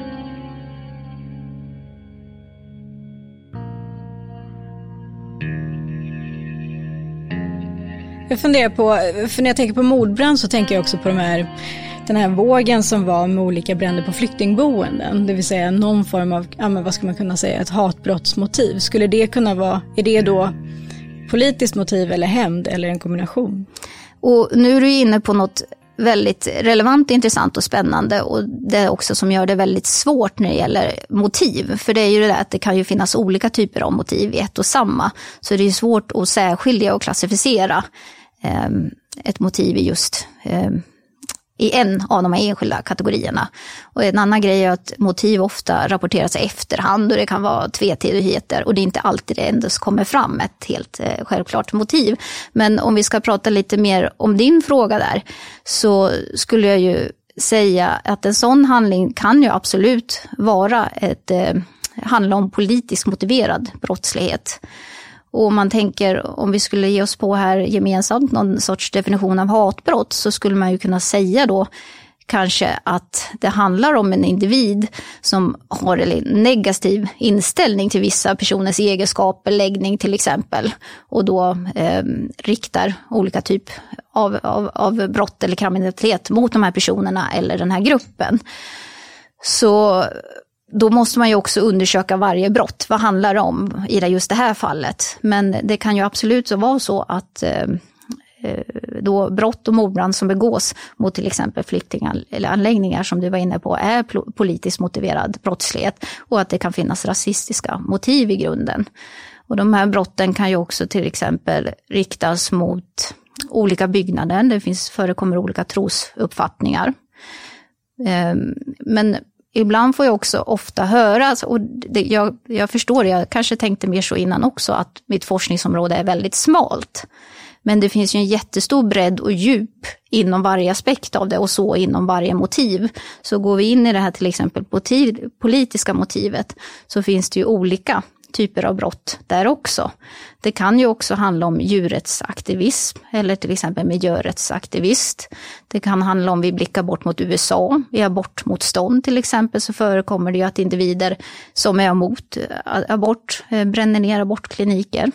Jag funderar på, för när jag tänker på mordbrand så tänker jag också på de här, den här vågen som var med olika bränder på flyktingboenden. Det vill säga någon form av, ja men vad ska man kunna säga, ett hatbrottsmotiv. Skulle det kunna vara, är det då politiskt motiv eller hämnd eller en kombination? Och nu är du inne på något väldigt relevant, intressant och spännande, och det är också som gör det väldigt svårt när det gäller motiv. För det är ju det där att det kan ju finnas olika typer av motiv i ett och samma. Så det är svårt att särskilja och klassificera eh, ett motiv i just eh, i en av de här enskilda kategorierna. Och en annan grej är att motiv ofta rapporteras i efterhand och det kan vara tvetydigheter och det är inte alltid det ändå kommer fram ett helt eh, självklart motiv. Men om vi ska prata lite mer om din fråga där, så skulle jag ju säga att en sån handling kan ju absolut vara ett eh, handla om politiskt motiverad brottslighet. Och om man tänker, om vi skulle ge oss på här gemensamt någon sorts definition av hatbrott, så skulle man ju kunna säga då kanske att det handlar om en individ som har en negativ inställning till vissa personers egenskaper, läggning till exempel, och då eh, riktar olika typ av, av, av brott eller kriminalitet mot de här personerna eller den här gruppen. Så då måste man ju också undersöka varje brott. Vad handlar det om i just det här fallet? Men det kan ju absolut så vara så att eh, då brott och mordbrand som begås mot till exempel flyktingar eller anläggningar som du var inne på är politiskt motiverad brottslighet, och att det kan finnas rasistiska motiv i grunden. Och de här brotten kan ju också till exempel riktas mot olika byggnader. Det finns, förekommer olika trosuppfattningar. Eh, men ibland får jag också ofta höra, och det, jag, jag förstår, jag kanske tänkte mer så innan också, att mitt forskningsområde är väldigt smalt. Men det finns ju en jättestor bredd och djup inom varje aspekt av det, och så inom varje motiv. Så går vi in i det här till exempel motiv, politiska motivet, så finns det ju olika typer av brott där också. Det kan ju också handla om djurrättsaktivism eller till exempel miljörättsaktivist. Det kan handla om, vi blickar bort mot U S A, i abortmotstånd till exempel, så förekommer det ju att individer som är emot abort bränner ner abortkliniker.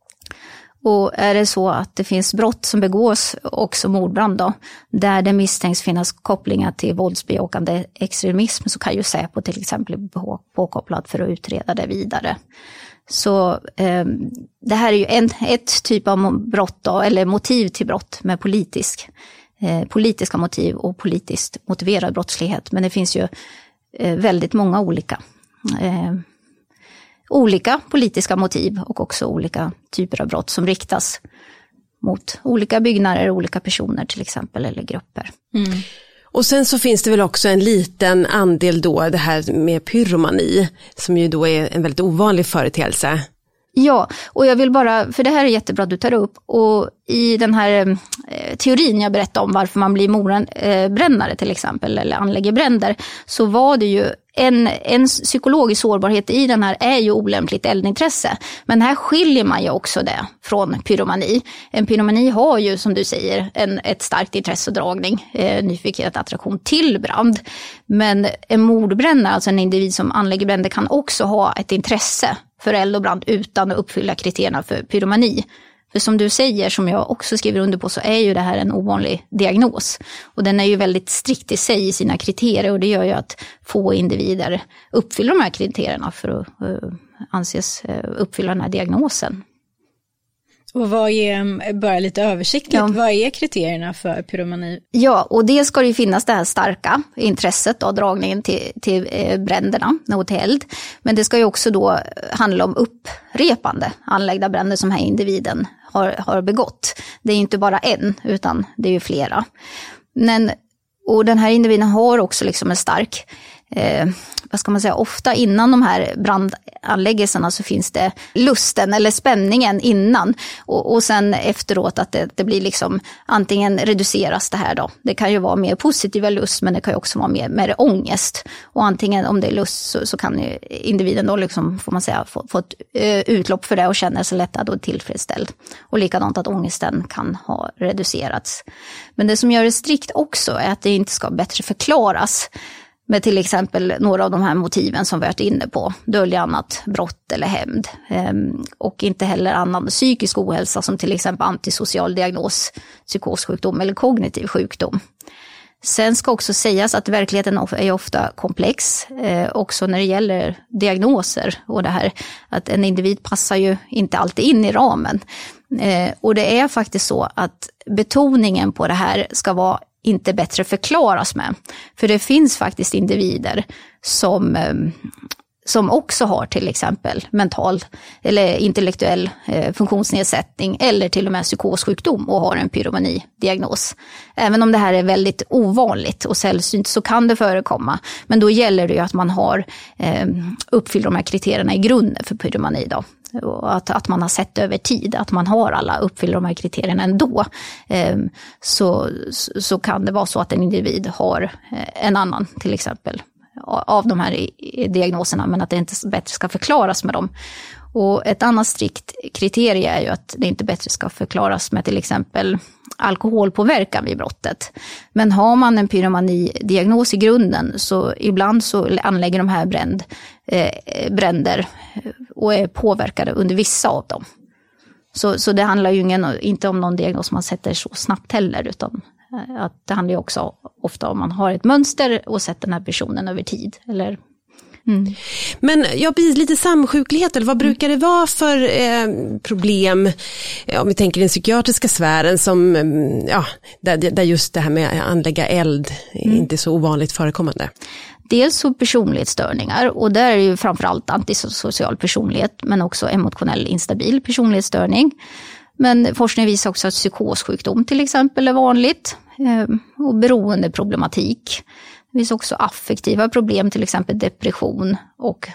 Och är det så att det finns brott som begås, också mordbrand då, där det misstänks finnas kopplingar till våldsbejakande extremism, så kan ju Säpo till exempel bli påkopplad för att utreda det vidare. Så eh, det här är ju en, ett typ av brott då, eller motiv till brott med politisk eh, politiska motiv och politiskt motiverad brottslighet. Men det finns ju eh, väldigt många olika eh, olika politiska motiv och också olika typer av brott som riktas mot olika byggnader, olika personer till exempel, eller grupper. Mm. Och sen så finns det väl också en liten andel då, det här med pyromani, som ju då är en väldigt ovanlig företeelse. Ja, och jag vill bara, för det här är jättebra att du tar upp, och i den här eh, teorin jag berättade om varför man blir mordbrännare eh, till exempel, eller anlägger bränder, så var det ju en, en psykologisk sårbarhet i den här är ju olämpligt eldintresse. Men här skiljer man ju också det från pyromani. En pyromani har ju, som du säger, en, ett starkt intressedragning, eh, nyfikenhet, attraktion till brand. Men en mordbrännare, alltså en individ som anlägger bränder, kan också ha ett intresse för eld och brand utan att uppfylla kriterierna för pyromani. För som du säger, som jag också skriver under på, så är ju det här en ovanlig diagnos. Och den är ju väldigt strikt i sig i sina kriterier, och det gör ju att få individer uppfyller de här kriterierna för att uh, anses uh, uppfylla den här diagnosen. Och vad är, bara lite översiktligt, ja. Vad är kriterierna för pyromani? Ja, och det ska ju finnas det här starka intresset av dragningen till, till eh, bränderna och till eld. Men det ska ju också då handla om upprepande anlagda bränder som här individen har, har begått. Det är ju inte bara en, utan det är ju flera. Men, och den här individen har också liksom en stark... Eh, vad ska man säga, ofta innan de här brandanläggelserna så finns det lusten eller spänningen innan, och, och sen efteråt att det, det blir liksom antingen reduceras det här då. Det kan ju vara mer positiva lust, men det kan ju också vara mer, mer ångest, och antingen om det är lust så, så kan ju individen då liksom, får man säga, få, få ett uh, utlopp för det och känna sig lättad och tillfredsställd, och likadant att ångesten kan ha reducerats. Men det som gör det strikt också är att det inte ska bättre förklaras med till exempel några av de här motiven som vi har varit inne på. Dölja annat brott eller hämnd. Ehm, och inte heller annan psykisk ohälsa som till exempel antisocial diagnos, psykossjukdom eller kognitiv sjukdom. Sen ska också sägas att verkligheten är ofta komplex, eh, också när det gäller diagnoser. Och det här att en individ passar ju inte alltid in i ramen. Eh, och det är faktiskt så att betoningen på det här ska vara inte bättre förklaras med. För det finns faktiskt individer som, som också har till exempel mental eller intellektuell eh, funktionsnedsättning eller till och med psykossjukdom och har en pyromani-diagnos. Även om det här är väldigt ovanligt och sällsynt så kan det förekomma. Men då gäller det ju att man har eh, uppfyllt de här kriterierna i grunden för pyromani då. Och att, att man har sett över tid, att man har alla uppfyller de här kriterierna ändå, eh, så, så kan det vara så att en individ har en annan till exempel av de här diagnoserna, men att det inte bättre ska förklaras med dem. Och ett annat strikt kriterie är ju att det inte bättre ska förklaras med till exempel alkoholpåverkan vid brottet. Men har man en pyromani-diagnos i grunden så ibland så anlägger de här bränd, eh, bränder och är påverkade under vissa av dem. Så, så det handlar ju ingen, inte om någon diagnos man sätter så snabbt heller, utan att det handlar ju också ofta om man har ett mönster och sett den här personen över tid. Eller, mm. Men jag blir lite samsjuklighet, eller vad brukar det vara för eh, problem, ja, om vi tänker den psykiatriska sfären, som, ja, där, där just det här med att anlägga eld mm. inte är så ovanligt förekommande? Dels så personlighetsstörningar, och där är det ju framförallt antisocial personlighet, men också emotionell instabil personlighetsstörning. Men forskning visar också att psykossjukdom till exempel är vanligt, eh, och beroendeproblematik. Det finns också affektiva problem, till exempel depression och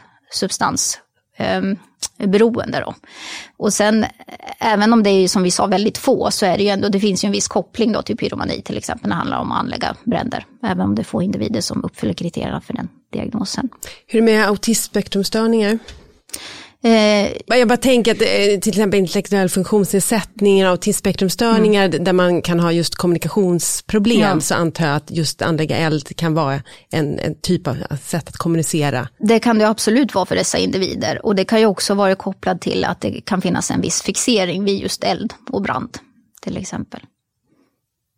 substansberoende. Eh, då. Och sen, även om det är som vi sa väldigt få, så är det ju ändå, det finns ju en viss koppling då till pyromani till exempel när det handlar om att anlägga bränder. Även om det är få individer som uppfyller kriterierna för den diagnosen. Hur är det med autismspektrumstörningar? Eh, jag bara tänker att till exempel intellektuell funktionsnedsättning, autismspektrumstörningar, mm. där man kan ha just kommunikationsproblem, ja. Så antar jag att just anlägga eld kan vara en, en typ av sätt att kommunicera. Det kan det absolut vara för dessa individer, och det kan ju också vara kopplat till att det kan finnas en viss fixering vid just eld och brand till exempel.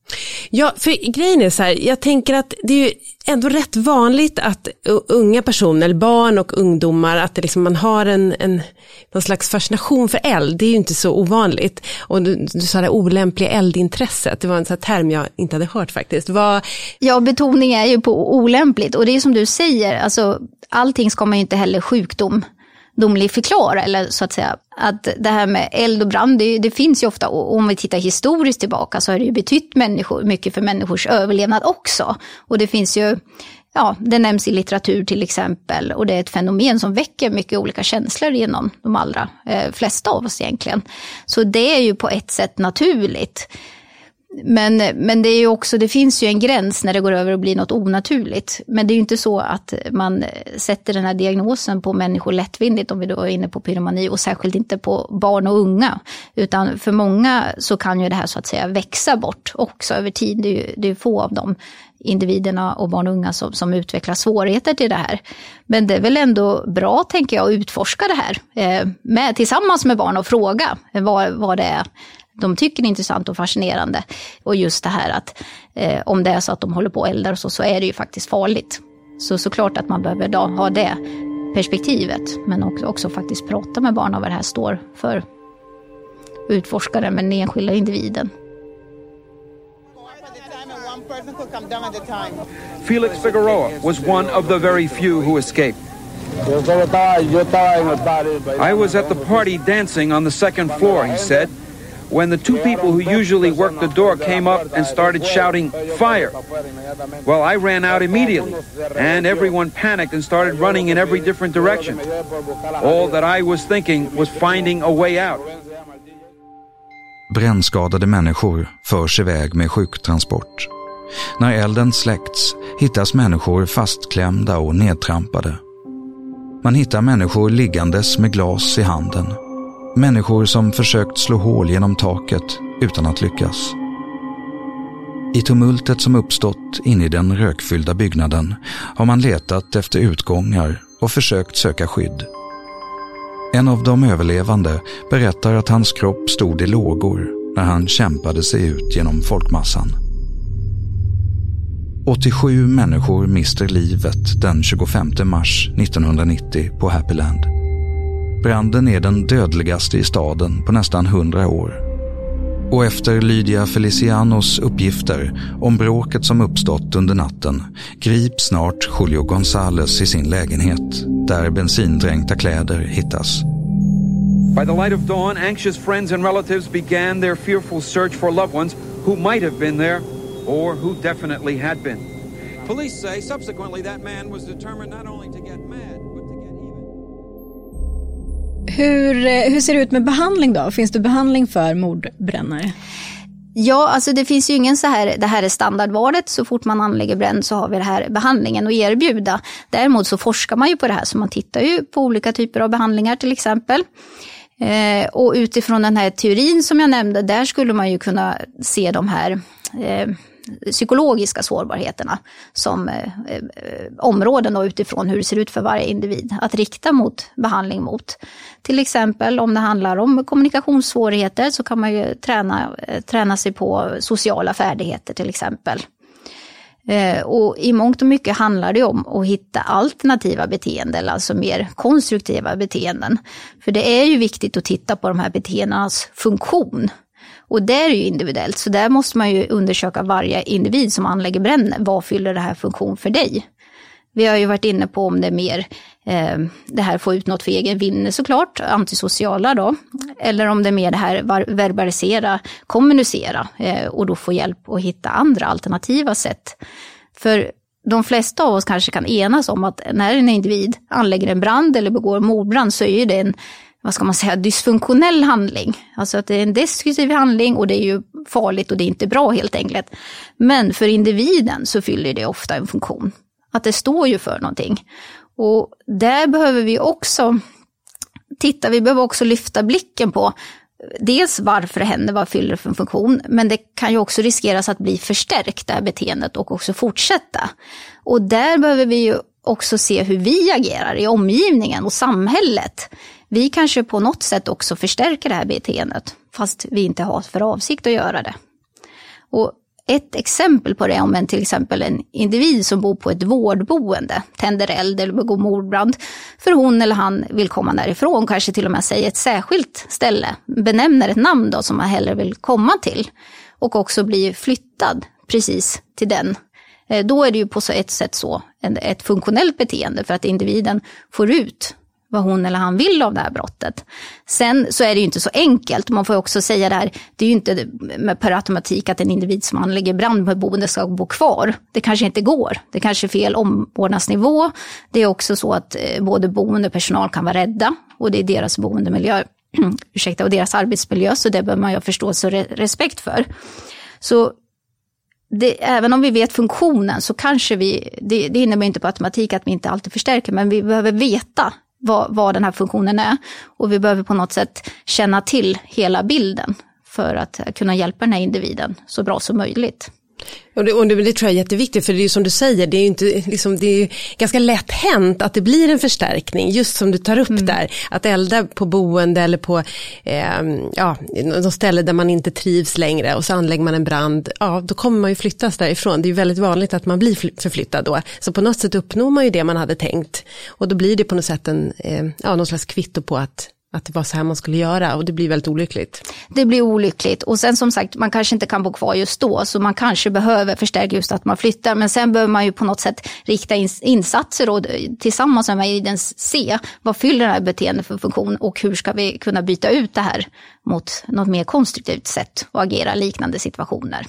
Ja, för grejen är så här, jag tänker att det är ju ändå rätt vanligt att unga personer, barn och ungdomar, att det liksom, man har en, en någon slags fascination för eld. Det är ju inte så ovanligt. Och du, du sa det olämpliga eldintresset, det var en sån här term jag inte hade hört faktiskt. Vad... Ja, betoning är ju på olämpligt, och det är som du säger, alltså allting ska man ju inte heller sjukdom domlig förklara, eller så att säga att det här med eld och brand, det, det finns ju ofta, och om vi tittar historiskt tillbaka så har det ju betytt människor, mycket för människors överlevnad också, och det finns ju, ja, det nämns i litteratur till exempel, och det är ett fenomen som väcker mycket olika känslor genom de allra eh, flesta av oss egentligen, så det är ju på ett sätt naturligt. Men, men det är ju också, det finns ju en gräns när det går över och blir något onaturligt. Men det är ju inte så att man sätter den här diagnosen på människor lättvindigt, om vi då är inne på pyromani, och särskilt inte på barn och unga. Utan för många så kan ju det här så att säga växa bort också över tid. Det är ju, det är få av de individerna och barn och unga som, som utvecklar svårigheter till det här. Men det är väl ändå bra, tänker jag, att utforska det här eh, med, tillsammans med barn och fråga vad, vad det är de tycker det är intressant och fascinerande. Och just det här att eh, om det är så att de håller på och eldar och så, så är det ju faktiskt farligt. Så såklart att man behöver då ha det perspektivet. Men också, också faktiskt prata med barn om vad det här står för. Utforska det med den enskilda individen. Felix Figueroa was one of the very few who escaped. I was at the party dancing on the second floor, he said, when the two people who usually work the door came up and started shouting, "Fire!" Well, I ran out immediately, and everyone panicked and started running in every different direction. All that I was thinking was finding a way out. Brännskadade människor förs iväg med sjuktransport. När elden släckts hittas människor fastklämda och nedtrampade. Man hittar människor liggandes med glas i handen. Människor som försökt slå hål genom taket utan att lyckas. I tumultet som uppstått in i den rökfyllda byggnaden har man letat efter utgångar och försökt söka skydd. En av de överlevande berättar att hans kropp stod i lågor när han kämpade sig ut genom folkmassan. åttiosju människor mister livet den tjugofemte mars nittonhundranittio på Happyland. Branden är den dödligaste i staden på nästan hundra år. Och efter Lydia Felicianos uppgifter om bråket som uppstått under natten grips snart Julio González i sin lägenhet där bensindränkta kläder hittas. By the light of dawn, anxious friends and relatives began their fearful search for loved ones who might have been there or who definitely had been. Police say subsequently that man was determined not only to get mad. Hur, hur ser det ut med behandling då? Finns det behandling för mordbrännare? Ja, alltså det finns ju ingen så här, det här är standardvalet, så fort man anlägger bränd så har vi det här behandlingen att erbjuda. Däremot så forskar man ju på det här, så man tittar ju på olika typer av behandlingar till exempel. Eh, och utifrån den här teorin som jag nämnde, där skulle man ju kunna se de här eh, psykologiska sårbarheterna som eh, eh, områden och utifrån hur det ser ut för varje individ att rikta mot behandling mot. Till exempel om det handlar om kommunikationssvårigheter så kan man ju träna, eh, träna sig på sociala färdigheter till exempel. Eh, och i mångt och mycket handlar det om att hitta alternativa beteenden, alltså mer konstruktiva beteenden. För det är ju viktigt att titta på de här beteendenas funktion. Och det är ju individuellt, så där måste man ju undersöka varje individ som anlägger bränder. Vad fyller det här funktion för dig? Vi har ju varit inne på om det är mer eh, det här få ut något för egen vinning såklart, antisociala då. Eller om det är mer det här verbalisera, kommunicera eh, och då få hjälp att hitta andra alternativa sätt. För de flesta av oss kanske kan enas om att när en individ anlägger en brand eller begår mordbrand så är ju det en, vad ska man säga, dysfunktionell handling. Alltså att det är en destruktiv handling och det är ju farligt och det är inte bra helt enkelt. Men för individen så fyller det ofta en funktion. Att det står ju för någonting. Och där behöver vi också titta, vi behöver också lyfta blicken på dels varför det händer, vad fyller det för en funktion. Men det kan ju också riskeras att bli förstärkt det här beteendet och också fortsätta. Och där behöver vi ju också se hur vi agerar i omgivningen och samhället. Vi kanske på något sätt också förstärker det här beteendet fast vi inte har för avsikt att göra det. Och ett exempel på det om en till exempel en individ som bor på ett vårdboende, tänder eld eller begår mordbrand, för hon eller han vill komma därifrån, kanske till och med säga ett särskilt ställe, benämner ett namn då som man hellre vill komma till och också blir flyttad precis till den. Då är det ju på så ett sätt så ett funktionellt beteende för att individen får ut vad hon eller han vill av det här brottet. Sen så är det ju inte så enkelt. Man får också säga det här, det är ju inte med per automatik att en individ som anlägger brand på ett boende ska bo kvar. Det kanske inte går. Det kanske är fel omvårdnadsnivå. Det är också så att både boende och personal kan vara rädda och det är deras boendemiljö, ursäkta, och deras arbetsmiljö, så det bör man ju ha förståelse och respekt för. Så Det, även om vi vet funktionen så kanske vi, det, det innebär inte på automatik att vi inte alltid förstärker, men vi behöver veta vad, vad den här funktionen är och vi behöver på något sätt känna till hela bilden för att kunna hjälpa den här individen så bra som möjligt. Och det, och det, det tror jag är jätteviktigt, för det är ju som du säger, det är ju inte, liksom, det är ju ganska lätt hänt att det blir en förstärkning, just som du tar upp mm. där, att elda på boende eller på eh, ja, någon ställe där man inte trivs längre och så anlägger man en brand, ja då kommer man ju flyttas därifrån. Det är ju väldigt vanligt att man blir förflyttad då, så på något sätt uppnår man ju det man hade tänkt och då blir det på något sätt en, eh, ja, någon slags kvitto på att att det var så här man skulle göra och det blir väldigt olyckligt. Det blir olyckligt och sen som sagt man kanske inte kan bo kvar just då så man kanske behöver förstärka just att man flyttar, men sen behöver man ju på något sätt rikta insatser och tillsammans med individen se vad fyller det här beteendet för funktion och hur ska vi kunna byta ut det här mot något mer konstruktivt sätt och agera liknande situationer.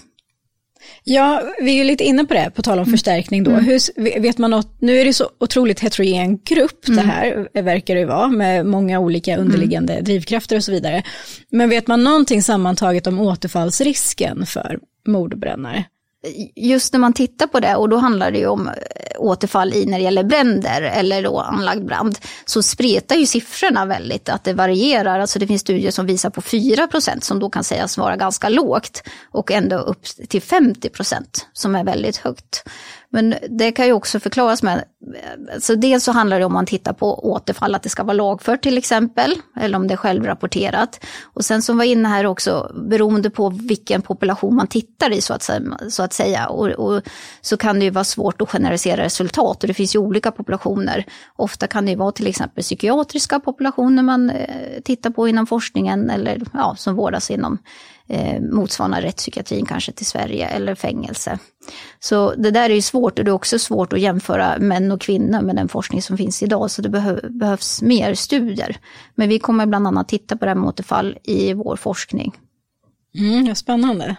Ja, vi är ju lite inne på det, på tal om förstärkning då. Mm. Hur, vet man något, nu är det så otroligt heterogen grupp mm. det här, verkar det vara, med många olika underliggande mm. drivkrafter och så vidare. Men vet man någonting sammantaget om återfallsrisken för mordbrännare? Just när man tittar på det, och då handlar det ju om återfall i när det gäller bränder eller då anlagd brand, så spretar ju siffrorna väldigt, att det varierar. Alltså det finns studier som visar på fyra procent som då kan sägas vara ganska lågt och ändå upp till femtio procent som är väldigt högt. Men det kan ju också förklaras med, så dels så handlar det om man tittar på återfall att det ska vara lagfört till exempel, eller om det är självrapporterat. Och sen som var inne här också, beroende på vilken population man tittar i så att, så att säga, och, och så kan det ju vara svårt att generalisera resultat. Och det finns ju olika populationer. Ofta kan det ju vara till exempel psykiatriska populationer man eh, tittar på inom forskningen eller ja, som vårdas inom Eh, motsvarande rättspsykiatrin kanske till Sverige eller fängelse. Så det där är ju svårt och det är också svårt att jämföra män och kvinnor med den forskning som finns idag, så det behö- behövs mer studier. Men vi kommer bland annat titta på det här med återfall i vår forskning. Mm, ja, spännande.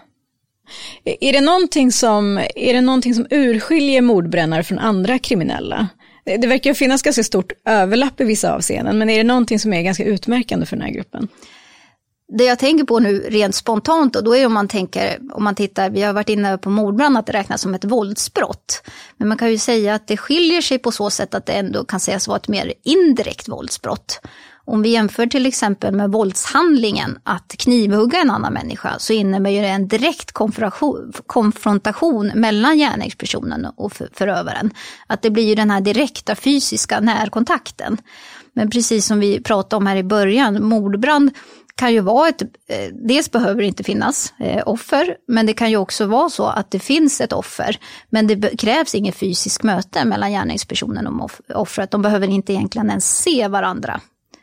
Är det någonting som, är det någonting som urskiljer mordbrännare från andra kriminella? Det, det verkar finnas ganska stort överlapp i vissa avseenden, men är det någonting som är ganska utmärkande för den här gruppen? Det jag tänker på nu rent spontant, och då är om man tänker, om man tittar, vi har varit inne på mordbrand, att det räknas som ett våldsbrott. Men man kan ju säga att det skiljer sig på så sätt att det ändå kan sägas vara ett mer indirekt våldsbrott. Om vi jämför till exempel med våldshandlingen att knivhugga en annan människa, så innebär ju det en direkt konfrontation, konfrontation mellan gärningspersonen och förövaren. Att det blir ju den här direkta fysiska närkontakten. Men precis som vi pratade om här i början, mordbrand kan ju vara ett, dels behöver det inte finnas eh, offer, men det kan ju också vara så att det finns ett offer, men det krävs inget fysiskt möte mellan gärningspersonen och offret. De behöver inte egentligen ens se varandra.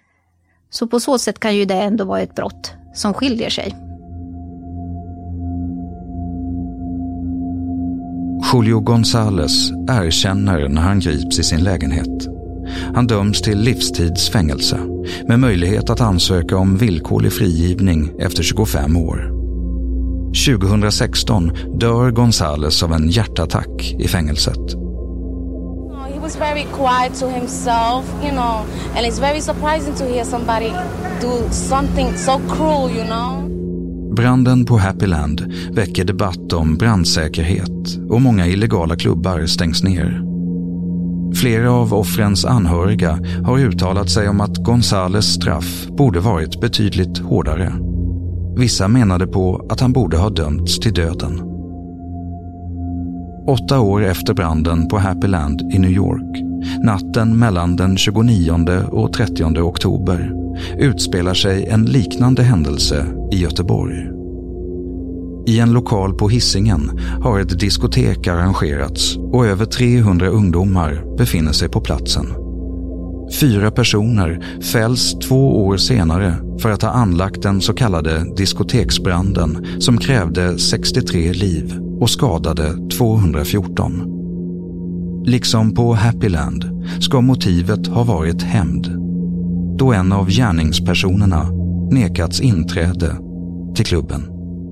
Så på så sätt kan ju det ändå vara ett brott som skiljer sig. Julio González erkänner när han grips i sin lägenhet. Han döms till livstidsfängelse med möjlighet att ansöka om villkorlig frigivning efter tjugofem år. tjugohundrasexton dör González av en hjärtattack i fängelset. He was very quiet to himself, you know, and it's very surprising to hear somebody do something so cruel, you know. Branden på Happy Land väcker debatt om brandsäkerhet och många illegala klubbar stängs ner. Flera av offrens anhöriga har uttalat sig om att González straff borde varit betydligt hårdare. Vissa menade på att han borde ha dömts till döden. Åtta år efter branden på Happy Land i New York, natten mellan den tjugonionde och trettionde oktober, utspelar sig en liknande händelse i Göteborg. I en lokal på Hisingen har ett diskotek arrangerats och över trehundra ungdomar befinner sig på platsen. Fyra personer fälls två år senare för att ha anlagt den så kallade diskoteksbranden som krävde sextiotre liv och skadade tvåhundrafjorton. Liksom på Happyland ska motivet ha varit hämnd, då en av gärningspersonerna nekats inträde till klubben.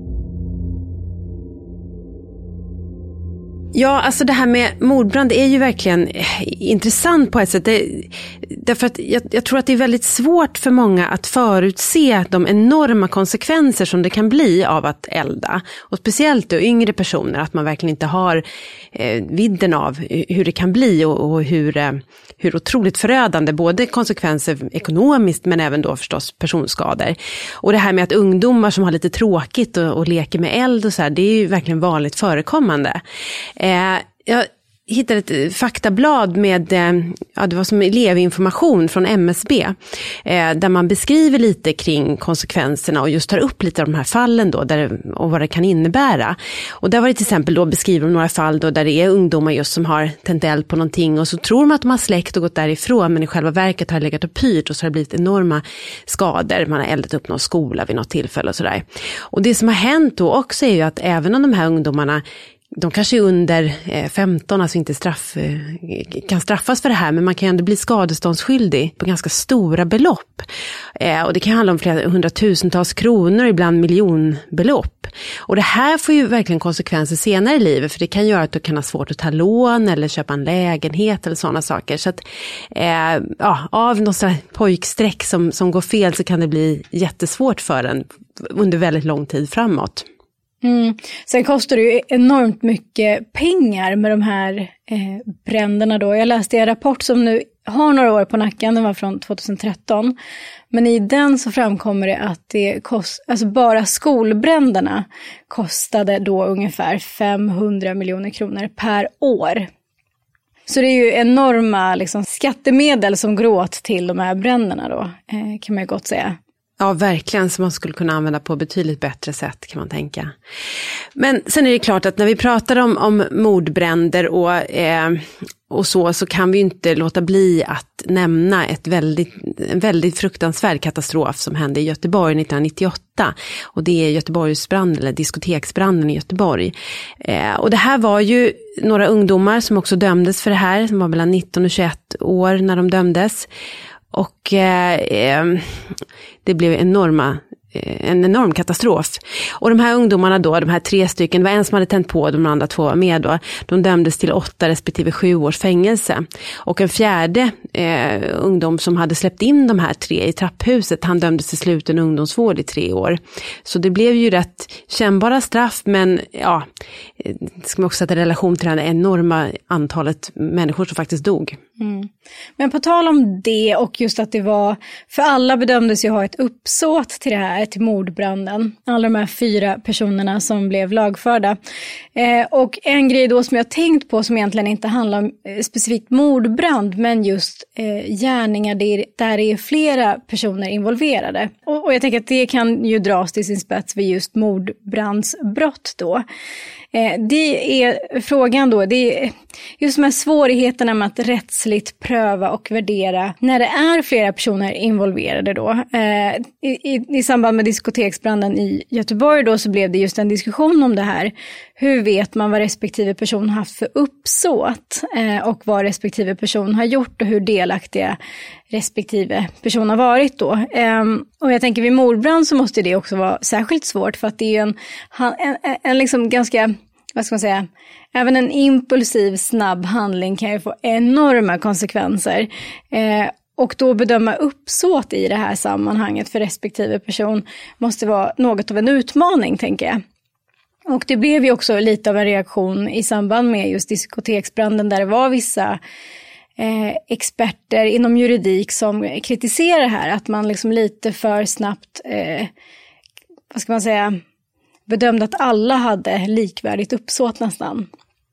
Ja, alltså det här med mordbrand är ju verkligen intressant på ett sätt. Det, därför att jag, jag tror att det är väldigt svårt för många att förutse de enorma konsekvenser som det kan bli av att elda. Och speciellt då yngre personer, att man verkligen inte har eh, vidden av hur det kan bli och, och hur, eh, hur otroligt förödande, både konsekvenser ekonomiskt men även då förstås personskador. Och det här med att ungdomar som har lite tråkigt och, och leker med eld och så här, det är ju verkligen vanligt förekommande. Eh, jag hittade ett faktablad med, eh, ja, det var som elevinformation från M S B, eh, där man beskriver lite kring konsekvenserna och just tar upp lite av de här fallen då, där, och vad det kan innebära. Och där var det till exempel då beskriver några fall då, där det är ungdomar just som har tänt eld på någonting och så tror de att de har släckt och gått därifrån, men i själva verket har det legat och pyrt och så har det blivit enorma skador. Man har eldat upp någon skola vid något tillfälle och sådär. Och det som har hänt då också är ju att även om de här ungdomarna, de kanske är under femton, alltså inte straff, kan straffas för det här, men man kan ändå bli skadeståndsskyldig på ganska stora belopp. Eh, och det kan handla om flera hundratusentals kronor, ibland miljonbelopp. Och det här får ju verkligen konsekvenser senare i livet, för det kan göra att du kan ha svårt att ta lån eller köpa en lägenhet eller sådana saker. Så att eh, ja, av någon sån här pojksträck som, som går fel så kan det bli jättesvårt för en under väldigt lång tid framåt. Mm. Sen kostar det ju enormt mycket pengar med de här eh, bränderna då. Jag läste en rapport som nu har några år på nacken, den var från tjugohundratretton. Men i den så framkommer det att det kost, alltså bara skolbränderna kostade då ungefär femhundra miljoner kronor per år. Så det är ju enorma liksom, skattemedel som går åt till de här bränderna då, eh, kan man ju gott säga. Ja, verkligen, som man skulle kunna använda på betydligt bättre sätt, kan man tänka. Men sen är det klart att när vi pratar om, om mordbränder och, eh, och så, så kan vi ju inte låta bli att nämna ett väldigt, en väldigt fruktansvärd katastrof som hände i Göteborg nittonhundranittioåtta. Och det är Göteborgsbranden, eller diskoteksbranden i Göteborg. Eh, och det här var ju några ungdomar som också dömdes för det här, som var mellan nitton och tjugoett år när de dömdes. Och eh, det blev enorma, eh, en enorm katastrof. Och de här ungdomarna då, de här tre stycken, det var en som hade tänt på, de andra två var med då. De dömdes till åtta respektive sju års fängelse. Och en fjärde eh, ungdom som hade släppt in de här tre i trapphuset, han dömdes till sluten ungdomsvård i tre år. Så det blev ju rätt kännbara straff, men ja, det ska man också sätta i relation till det här enorma antalet människor som faktiskt dog. Mm. Men på tal om det och just att det var, för alla bedömdes ju ha ett uppsåt till det här, till mordbranden. Alla de här fyra personerna som blev lagförda. Eh, och en grej då som jag tänkt på som egentligen inte handlar om eh, specifikt mordbrand, men just eh, gärningar där, där det är flera personer involverade. Och, och jag tänker att det kan ju dras till sin spets vid just mordbrandsbrott då. Eh, det är frågan då, det är just de här svårigheterna med att rättsligt pröva och värdera när det är flera personer involverade då. Eh, i, i samband med diskoteksbranden i Göteborg då så blev det just en diskussion om det här. Hur vet man vad respektive person haft för uppsåt eh, och vad respektive person har gjort och hur delaktiga respektive person har varit då. Eh, och jag tänker vid mordbrand så måste det också vara särskilt svårt, för att det är en, en, en, en liksom ganska, vad ska man säga, även en impulsiv snabb handling kan ju få enorma konsekvenser. Eh, och då bedöma uppsåt i det här sammanhanget för respektive person måste vara något av en utmaning, tänker jag. Och det blev ju också lite av en reaktion i samband med just diskoteksbranden, där det var vissa eh, experter inom juridik som kritiserar det här, att man liksom lite för snabbt, eh, vad ska man säga, bedömde att alla hade likvärdigt uppsåt nästan.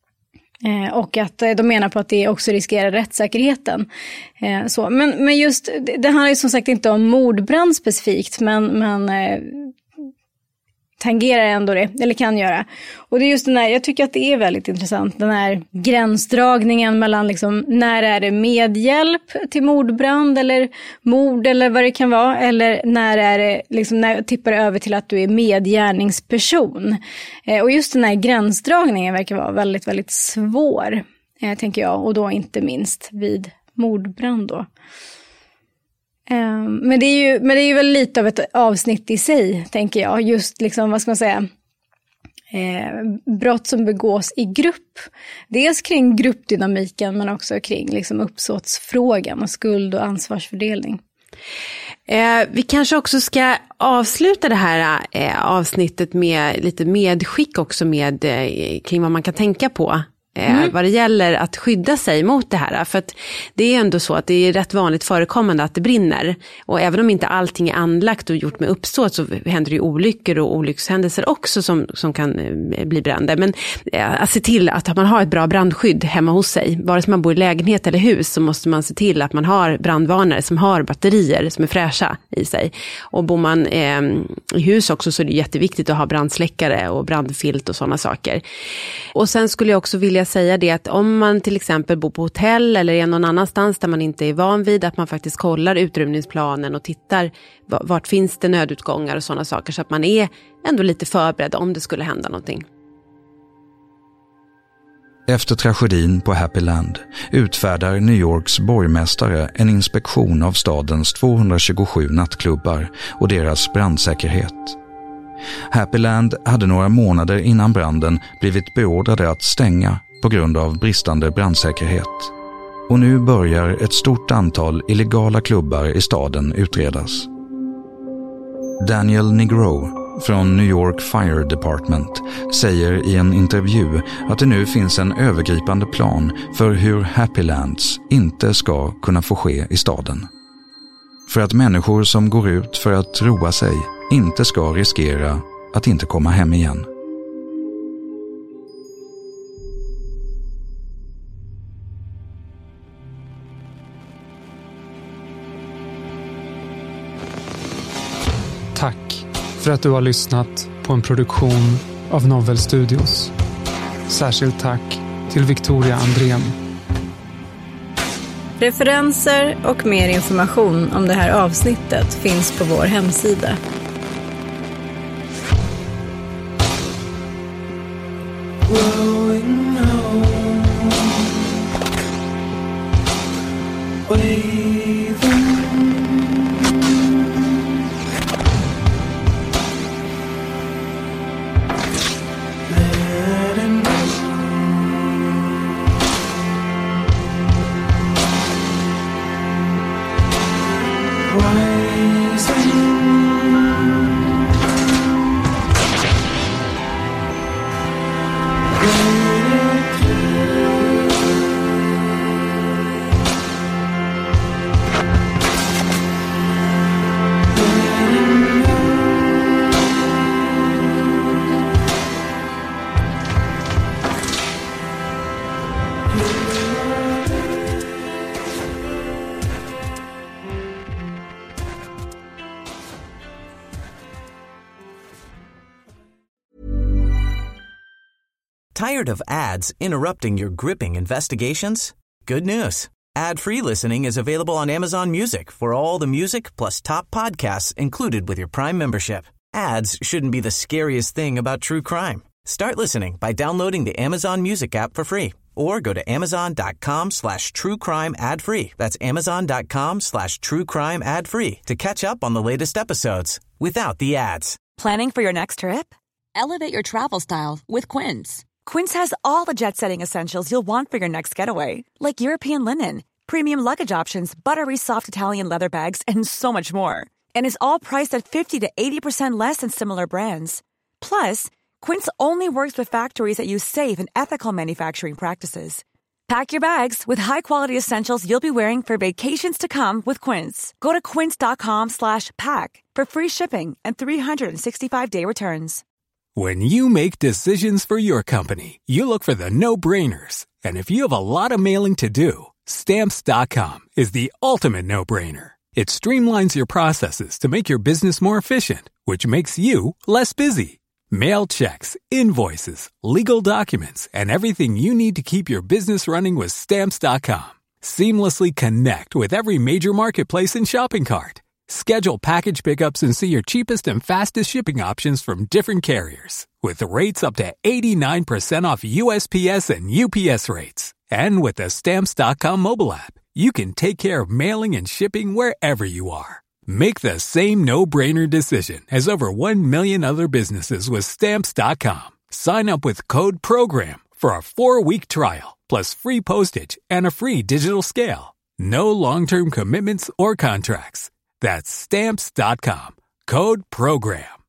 Eh, och att eh, de menar på att det också riskerar rättssäkerheten. Eh, så. Men, men just, det, det handlar ju som sagt inte om mordbrand specifikt, men, men eh, tangerar ändå det, eller kan göra. Och det är just den här, jag tycker att det är väldigt intressant, den här gränsdragningen mellan liksom, när är det medhjälp till mordbrand eller mord eller vad det kan vara, eller när är det liksom, när tippar det över till att du är medgärningsperson. Eh, och just den här gränsdragningen verkar vara väldigt, väldigt svår, eh, tänker jag, och då inte minst vid mordbrand då. Um, men, det är ju, men det är ju väl lite av ett avsnitt i sig, tänker jag. Just liksom, vad ska man säga, eh, brott som begås i grupp. Dels kring gruppdynamiken, men också kring liksom, uppsåtsfrågan och skuld- och ansvarsfördelning. Eh, vi kanske också ska avsluta det här eh, avsnittet med lite medskick också med, eh, kring vad man kan tänka på. Mm. Vad det gäller att skydda sig mot det här. För att det är ändå så att det är rätt vanligt förekommande att det brinner. Och även om inte allting är anlagt och gjort med uppsåt, så händer det ju olyckor och olyckshändelser också som, som kan bli bränder. Men att se till att man har ett bra brandskydd hemma hos sig. Vare sig man bor i lägenhet eller hus, så måste man se till att man har brandvarnare som har batterier som är fräscha i sig. Och bor man eh, i hus också, så är det jätteviktigt att ha brandsläckare och brandfilt och sådana saker. Och sen skulle jag också vilja säga det att om man till exempel bor på hotell eller är någon annanstans där man inte är van vid, att man faktiskt kollar utrymningsplanen och tittar vart finns det nödutgångar och sådana saker, så att man är ändå lite förberedd om det skulle hända någonting. Efter tragedin på Happy Land utfärdar New Yorks borgmästare en inspektion av stadens tvåhundratjugosju nattklubbar och deras brandsäkerhet. Happy Land hade några månader innan branden blivit beordrade att stänga på grund av bristande brandsäkerhet. Och nu börjar ett stort antal illegala klubbar i staden utredas. Daniel Negro från New York Fire Department säger i en intervju att det nu finns en övergripande plan för hur Happy Lands inte ska kunna få ske i staden. För att människor som går ut för att roa sig inte ska riskera att inte komma hem igen. Tack för att du har lyssnat på en produktion av Novel Studios. Särskilt tack till Victoria Andrén. Referenser och mer information om det här avsnittet finns på vår hemsida. Growing old, waving, letting go, rising. Tired of ads interrupting your gripping investigations? Good news. Ad-free listening is available on Amazon Music for all the music plus top podcasts included with your Prime membership. Ads shouldn't be the scariest thing about true crime. Start listening by downloading the Amazon Music app for free or go to amazon.com slash true crime ad free. That's amazon.com slash true crime ad free to catch up on the latest episodes without the ads. Planning for your next trip? Elevate your travel style with Quince. Quince has all the jet-setting essentials you'll want for your next getaway, like European linen, premium luggage options, buttery soft Italian leather bags, and so much more. And is all priced at fifty to eighty percent less than similar brands. Plus, Quince only works with factories that use safe and ethical manufacturing practices. Pack your bags with high-quality essentials you'll be wearing for vacations to come with Quince. Go to quince.com slash pack for free shipping and three sixty-five day returns. When you make decisions for your company, you look for the no-brainers. And if you have a lot of mailing to do, Stamps dot com is the ultimate no-brainer. It streamlines your processes to make your business more efficient, which makes you less busy. Mail checks, invoices, legal documents, and everything you need to keep your business running with Stamps dot com. Seamlessly connect with every major marketplace and shopping cart. Schedule package pickups and see your cheapest and fastest shipping options from different carriers, with rates up to eighty-nine percent off U S P S and U P S rates. And with the Stamps dot com mobile app, you can take care of mailing and shipping wherever you are. Make the same no-brainer decision as over one million other businesses with Stamps dot com. Sign up with code PROGRAM for a four-week trial, plus free postage and a free digital scale. No long-term commitments or contracts. That's Stamps dot com. Code PROGRAM.